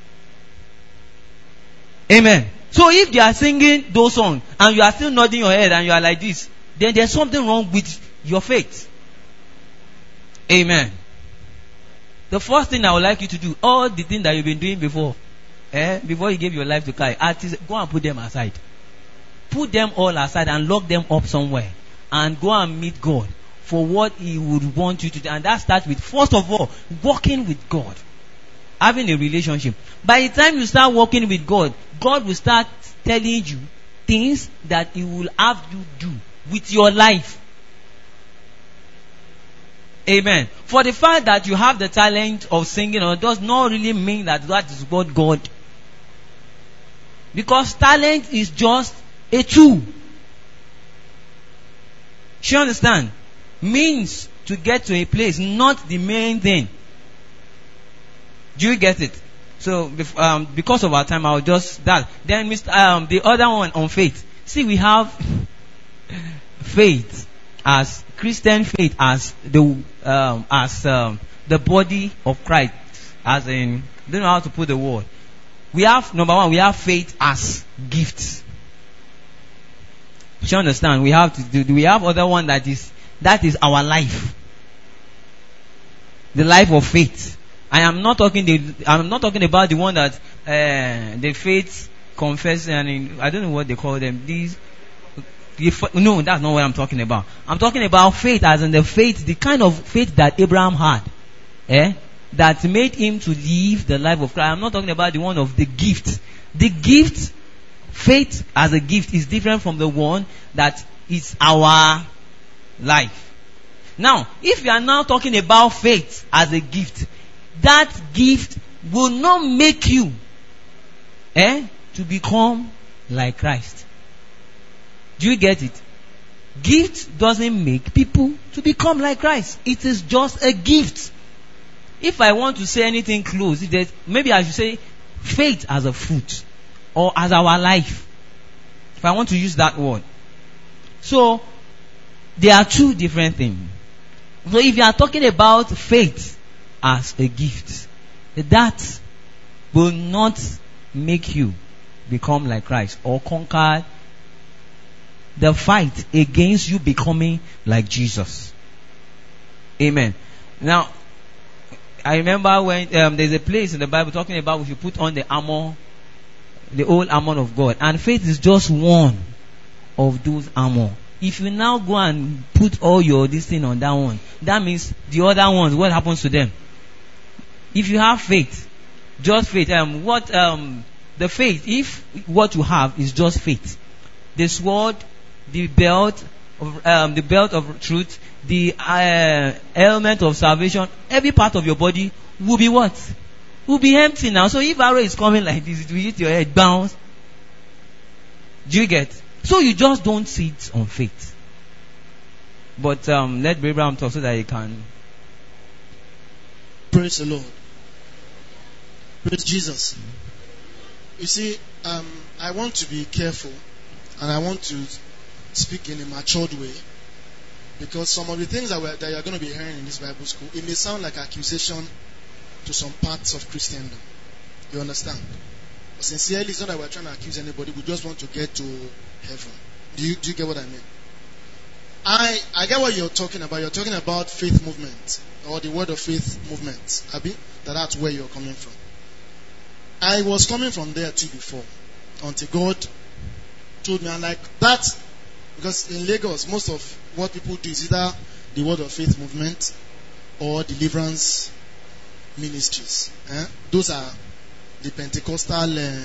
Amen. So if they are singing those songs and you are still nodding your head and you are like this, then there's something wrong with your faith. Amen. The first thing I would like you to do, all the things that you've been doing before you gave your life to Christ, go and put them aside. Put them all aside and lock them up somewhere. And go and meet God for what He would want you to do. And that starts with, first of all, walking with God. Having a relationship. By the time you start walking with God, God will start telling you things that He will have you do with your life. Amen. For the fact that you have the talent of singing does not really mean that is what God. Because talent is just a tool. You understand? Means to get to a place, not the main thing. Do you get it? So, because of our time, I'll just that. Then, the other one on faith. See, we have faith as Christian faith, as the body of Christ, as in, I don't know how to put the word. We have, number one, we have faith as gifts. You understand? We have other one that is our life. The life of faith. I am not talking about the one that the faith confess, and I don't know what they call them. No, that's not what I'm talking about. I'm talking about faith as in the kind of faith that Abraham had. That made him to live the life of Christ. I'm not talking about the one of the gift. The gift, faith as a gift, is different from the one that is our life. Now, if you are now talking about faith as a gift, that gift will not make you to become like Christ. Do you get it? Gift doesn't make people to become like Christ. It is just a gift. If I want to say anything close, maybe I should say faith as a fruit or as our life. If I want to use that word. So, there are two different things. So, if you are talking about faith as a gift, that will not make you become like Christ or conquer the fight against you becoming like Jesus. Amen. Now, I remember when there's a place in the Bible talking about we should put on the armor, the old armor of God. And faith is just one of those armor. If you now go and put all this thing on that one, that means the other ones, what happens to them? If you have faith, just faith, the faith, if what you have is just faith, the sword, the belt of truth, the element of salvation, every part of your body will be what? Will be empty now. So if arrow is coming like this, it will hit your head, bounce. Do you get? So you just don't see it on faith. But let Abraham talk so that he can. Praise the Lord. Praise Jesus. You see, I want to be careful, and I want to speak in a matured way, because some of the things that you're going to be hearing in this Bible school, it may sound like accusation to some parts of Christendom. You understand? But sincerely, it's not that we're trying to accuse anybody. We just want to get to heaven. Do you get what I mean? I get what you're talking about. You're talking about faith movement, or the word of faith movement. Abi? That's where you're coming from. I was coming from there too before, until God told me, and like that, because in Lagos, most of what people do is either the word of faith movement or deliverance ministries. Those are the Pentecostal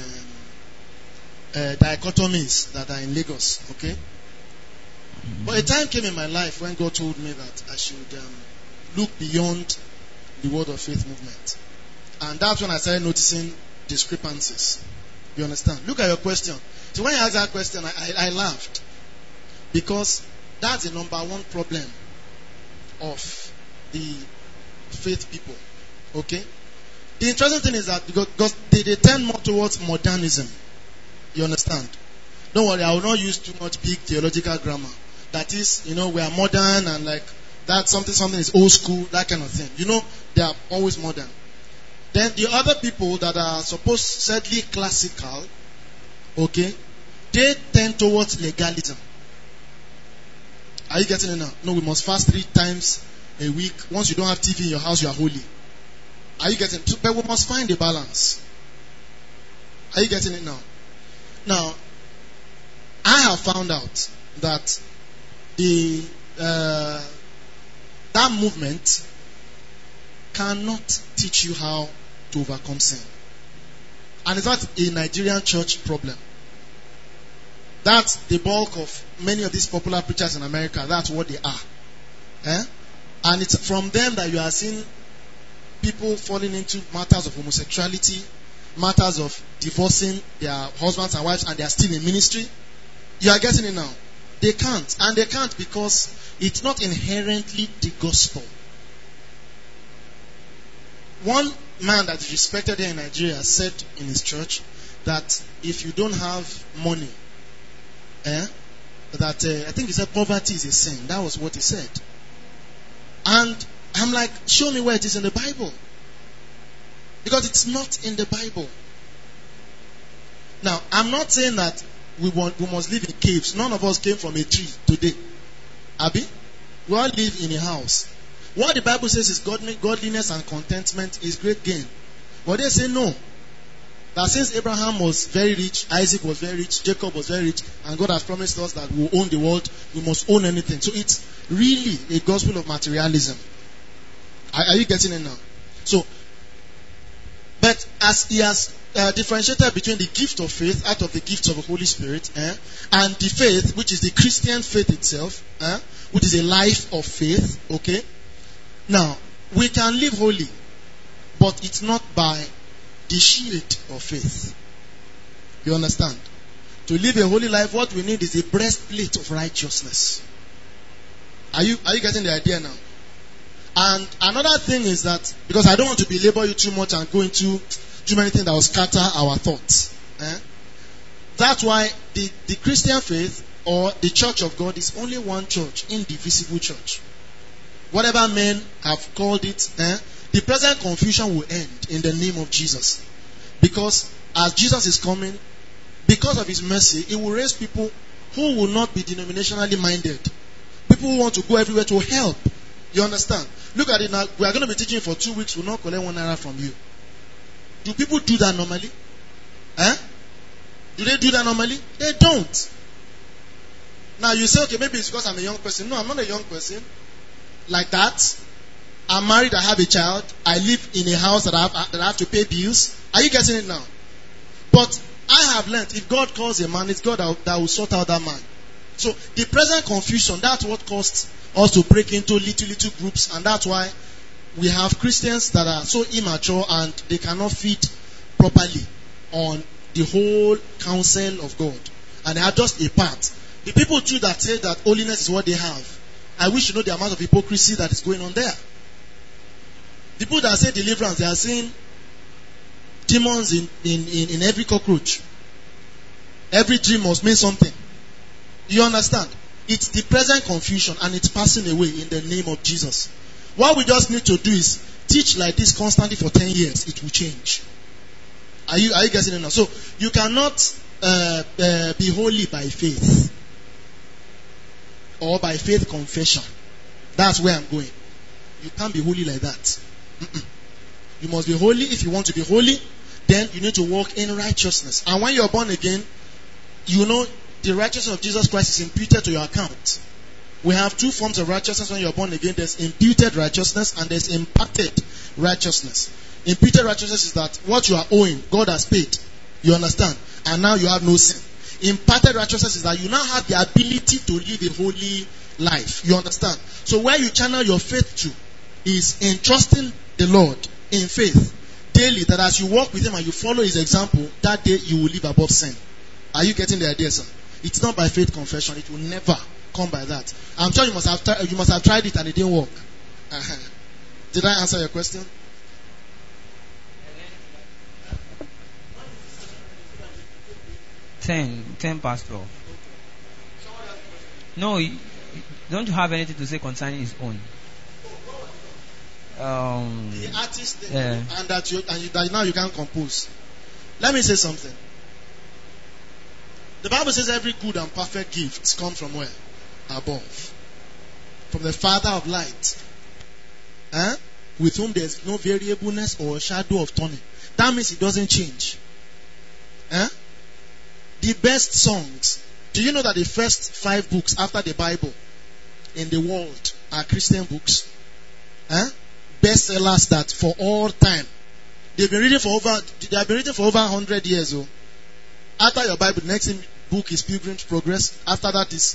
dichotomies that are in Lagos. Okay? But a time came in my life when God told me that I should look beyond the word of faith movement. And that's when I started noticing discrepancies. You understand? Look at your question. So when you asked that question, I laughed. Because that's the number one problem of the faith people. Okay? The interesting thing is that because they tend more towards modernism. You understand? Don't worry, I will not use too much big theological grammar. That is, we are modern and like that something is old school, that kind of thing. They are always modern. Then the other people that are supposedly classical, okay, they tend towards legalism. Are you getting it now? No, we must fast 3 times a week. Once you don't have TV in your house, you are holy. Are you getting it? But we must find a balance. Are you getting it now? Now, I have found out that that movement cannot teach you how to overcome sin. And it's not a Nigerian church problem. That's the bulk of many of these popular preachers in America. That's what they are. And it's from them that you are seeing people falling into matters of homosexuality, matters of divorcing their husbands and wives, and they are still in ministry. You are getting it now. They can't. And they can't because it's not inherently the gospel. One man that is respected here in Nigeria said in his church that if you don't have money, that I think he said poverty is a sin. That was what he said. And I'm like, show me where it is in the Bible. Because it's not in the Bible. Now, I'm not saying that we must live in caves. None of us came from a tree today. Abi? We all live in a house. What the Bible says is godliness and contentment is great gain. But they say no. That since Abraham was very rich, Isaac was very rich, Jacob was very rich, and God has promised us that we will own the world, we must own anything. So it's really a gospel of materialism. Are you getting it now? So, but as he has differentiated between the gift of faith out of the gifts of the Holy Spirit, and the faith, which is the Christian faith itself, which is a life of faith, okay? Now, we can live holy, but it's not by the shield of faith. You understand? To live a holy life, what we need is a breastplate of righteousness. Are you getting the idea now? And another thing is that, because I don't want to belabor you too much and go into too many things that will scatter our thoughts. That's why the Christian faith or the church of God is only one church, indivisible church. Whatever men have called it, the present confusion will end in the name of Jesus. Because as Jesus is coming, because of his mercy, he will raise people who will not be denominationally minded. People who want to go everywhere to help. You understand? Look at it now. We are going to be teaching for 2 weeks. We'll not collect 1 naira from you. Do people do that normally? Do they do that normally? They don't. Now you say, okay, maybe it's because I'm a young person. No, I'm not a young person. Like that. I'm married, I have a child, I live in a house that I have to pay bills. Are you getting it now? But I have learned, if God calls a man, it's God that will sort out that man. So the present confusion, that's what caused us to break into little groups, and that's why we have Christians that are so immature and they cannot feed properly on the whole counsel of God. And they are just a part. The people too that say that holiness is what they have, I wish you know the amount of hypocrisy that is going on there. The people that say deliverance, they are saying demons in every cockroach. Every dream must mean something. You understand? It's the present confusion and it's passing away in the name of Jesus. What we just need to do is teach like this constantly for 10 years. It will change. Are you getting it now? So you cannot be holy by faith or by faith confession. That's where I'm going. You can't be holy like that. You must be holy. If you want to be holy, then you need to walk in righteousness. And when you're born again, you know the righteousness of Jesus Christ is imputed to your account. We have 2 forms of righteousness when you're born again. There's imputed righteousness and there's imparted righteousness. Imputed righteousness is that what you are owing, God has paid. You understand? And now you have no sin. Imparted righteousness is that you now have the ability to live a holy life. You understand? So where you channel your faith to is in trusting the Lord in faith daily, that as you walk with him and you follow his example, that day you will live above sin. Are you getting the idea, sir? It's not by faith confession. It will never come by that. I'm sure you must have tried it and it didn't work. Did I answer your question? Ten past 12. No, don't you have anything to say concerning his own? The artist, and that now you can't compose. Let me say something. The Bible says every good and perfect gift comes from where? Above. From the Father of light. With whom there is no variableness or shadow of turning. That means it doesn't change. The best songs. Do you know that the first 5 books after the Bible in the world are Christian books? Bestsellers that for all time. They have been written for over 100 years. After your Bible, the next book is Pilgrim's Progress. After that is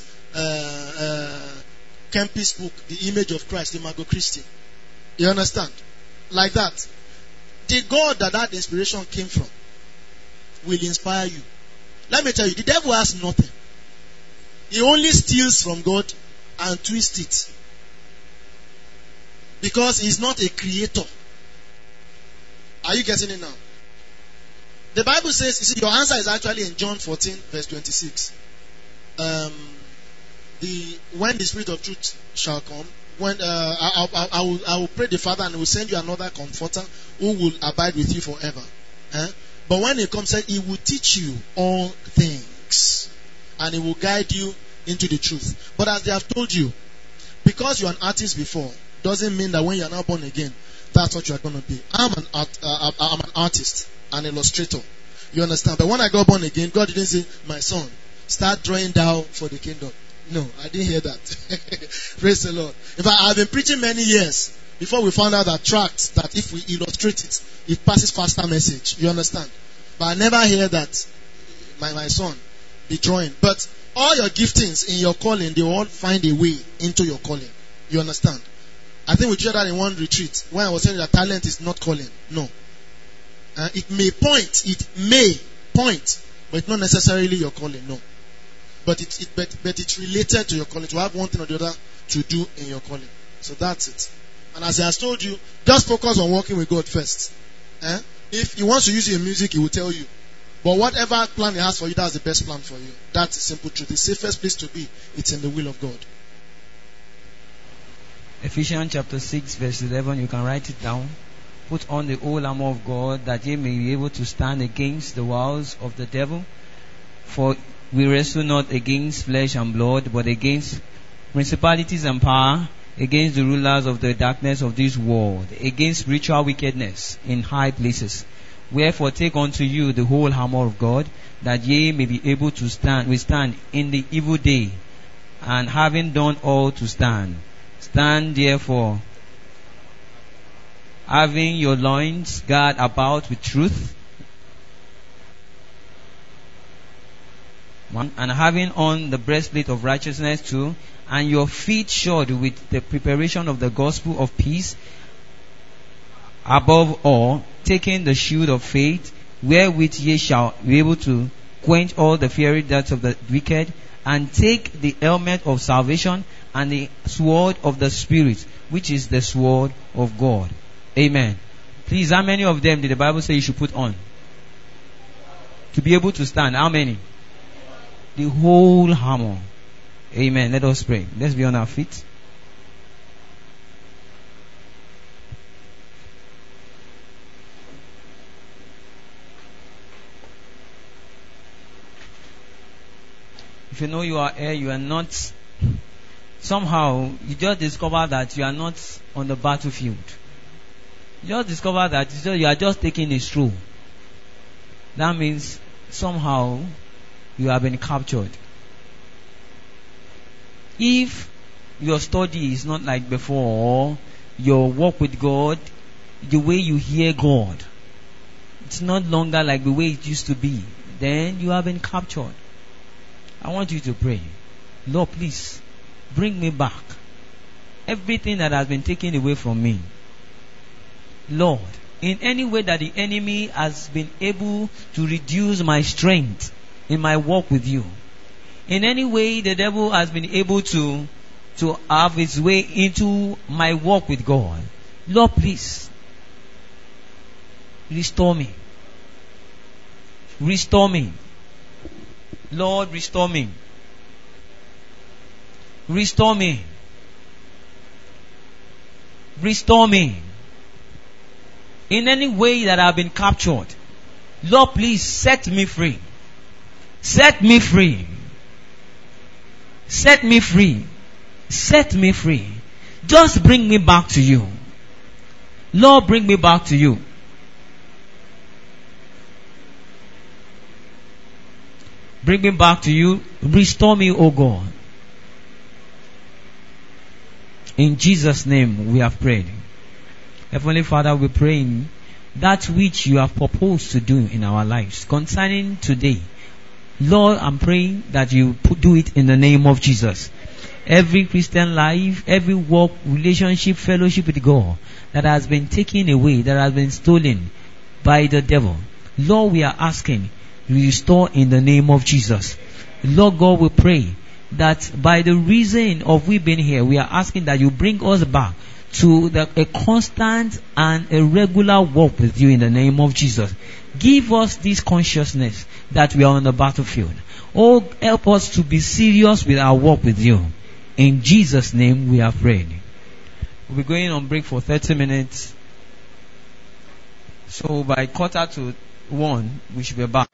Kempis book, The Image of Christ, Imago Christi. You understand? Like that. The God that inspiration came from will inspire you. Let me tell you, the devil has nothing. He only steals from God and twists it. Because he's not a creator. Are you getting it now? The Bible says, you see, your answer is actually in John 14, verse 26. when the Spirit of truth shall come, when I will pray the Father, and He will send you another Comforter who will abide with you forever. But when He comes, He will teach you all things, and He will guide you into the truth. But as they have told you, because you're an artist before, doesn't mean that when you're now born again, that's what you're going to be. I'm an artist, an illustrator. You understand? But when I got born again, God didn't say, my son, start drawing down for the kingdom. No, I didn't hear that. Praise the Lord. In fact, I've been preaching many years before we found out that tracts, that if we illustrate it, it passes faster message. You understand? But I never hear that, my son, be drawing. But all your giftings in your calling, they all find a way into your calling. You understand? I think we shared that in one retreat when I was saying that talent is not calling. No. It may point, but it's not necessarily your calling. No. But it's related to your calling, to have one thing or the other to do in your calling. So that's it. And as I have told you, just focus on working with God first. If He wants to use your music, He will tell you. But whatever plan He has for you, that's the best plan for you. That's the simple truth. The safest place to be, it's in the will of God. Ephesians chapter 6 verse 11, you can write it down. Put on the whole armor of God, that ye may be able to stand against the wiles of the devil. For we wrestle not against flesh and blood, but against principalities and power, against the rulers of the darkness of this world, against spiritual wickedness in high places. Wherefore take unto you the whole armor of God, that ye may be able to withstand in the evil day, and having done all to stand. Stand therefore, having your loins girt about with truth, and having on the breastplate of righteousness too, and your feet shod with the preparation of the gospel of peace. Above all, taking the shield of faith, wherewith ye shall be able to quench all the fiery darts of the wicked, and take the helmet of salvation and the sword of the Spirit, which is the sword of God. Amen. Please, how many of them did the Bible say you should put on? To be able to stand, how many? The whole armor. Amen. Let us pray. Let's be on our feet. If you know you are here, you are not, somehow you just discover that you are not on the battlefield. You just discover that you are just taking a stroll. That means somehow you have been captured. If your study is not like before, your walk with God, the way you hear God, it's not longer like the way it used to be, then you have been captured. I want you to pray. Lord, please, bring me back. Everything that has been taken away from me. Lord, in any way that the enemy has been able to reduce my strength in my walk with you, in any way the devil has been able to have his way into my walk with God, Lord, please, restore me. Restore me. Lord, restore me. Restore me. Restore me. In any way that I've been captured, Lord, please set me free. Set me free. Set me free. Set me free. Just bring me back to you. Lord, bring me back to you. Bring me back to you. Restore me, O God. In Jesus' name we have prayed. Heavenly Father, we're praying that which you have proposed to do in our lives concerning today. Lord, I'm praying that you do it in the name of Jesus. Every Christian life, every work, relationship, fellowship with God that has been taken away, that has been stolen by the devil, Lord, we are asking, restore in the name of Jesus. Lord God, we pray that by the reason of we being here, we are asking that you bring us back to a constant and a regular walk with you in the name of Jesus. Give us this consciousness that we are on the battlefield. Oh, help us to be serious with our walk with you. In Jesus' name we are praying. We'll be going on break for 30 minutes. So by 1:45, we should be back.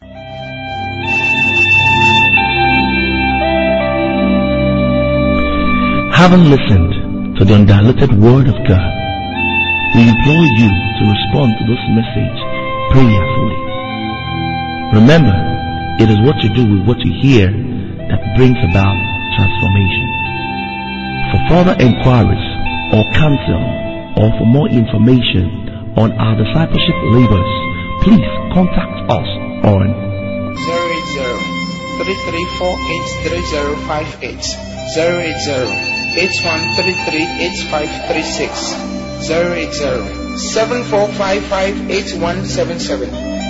Having listened to the undiluted Word of God, we implore you to respond to this message prayerfully. Remember, it is what you do with what you hear that brings about transformation. For further inquiries or counsel, or for more information on our discipleship labors, please contact us on 080-3348-3058, 080-8133-8536, 080-7455-8177,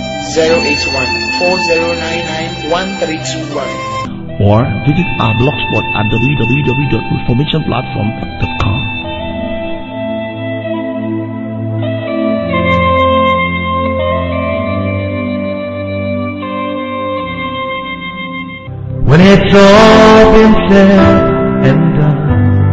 081-4099-1321. or visit our blogspot at www.reformationplatform.com. When it's all been said and done,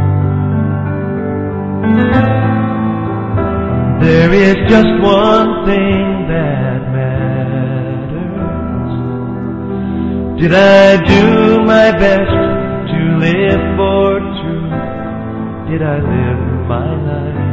there is just one thing that matters. Did I do my best to live for truth? Did I live my life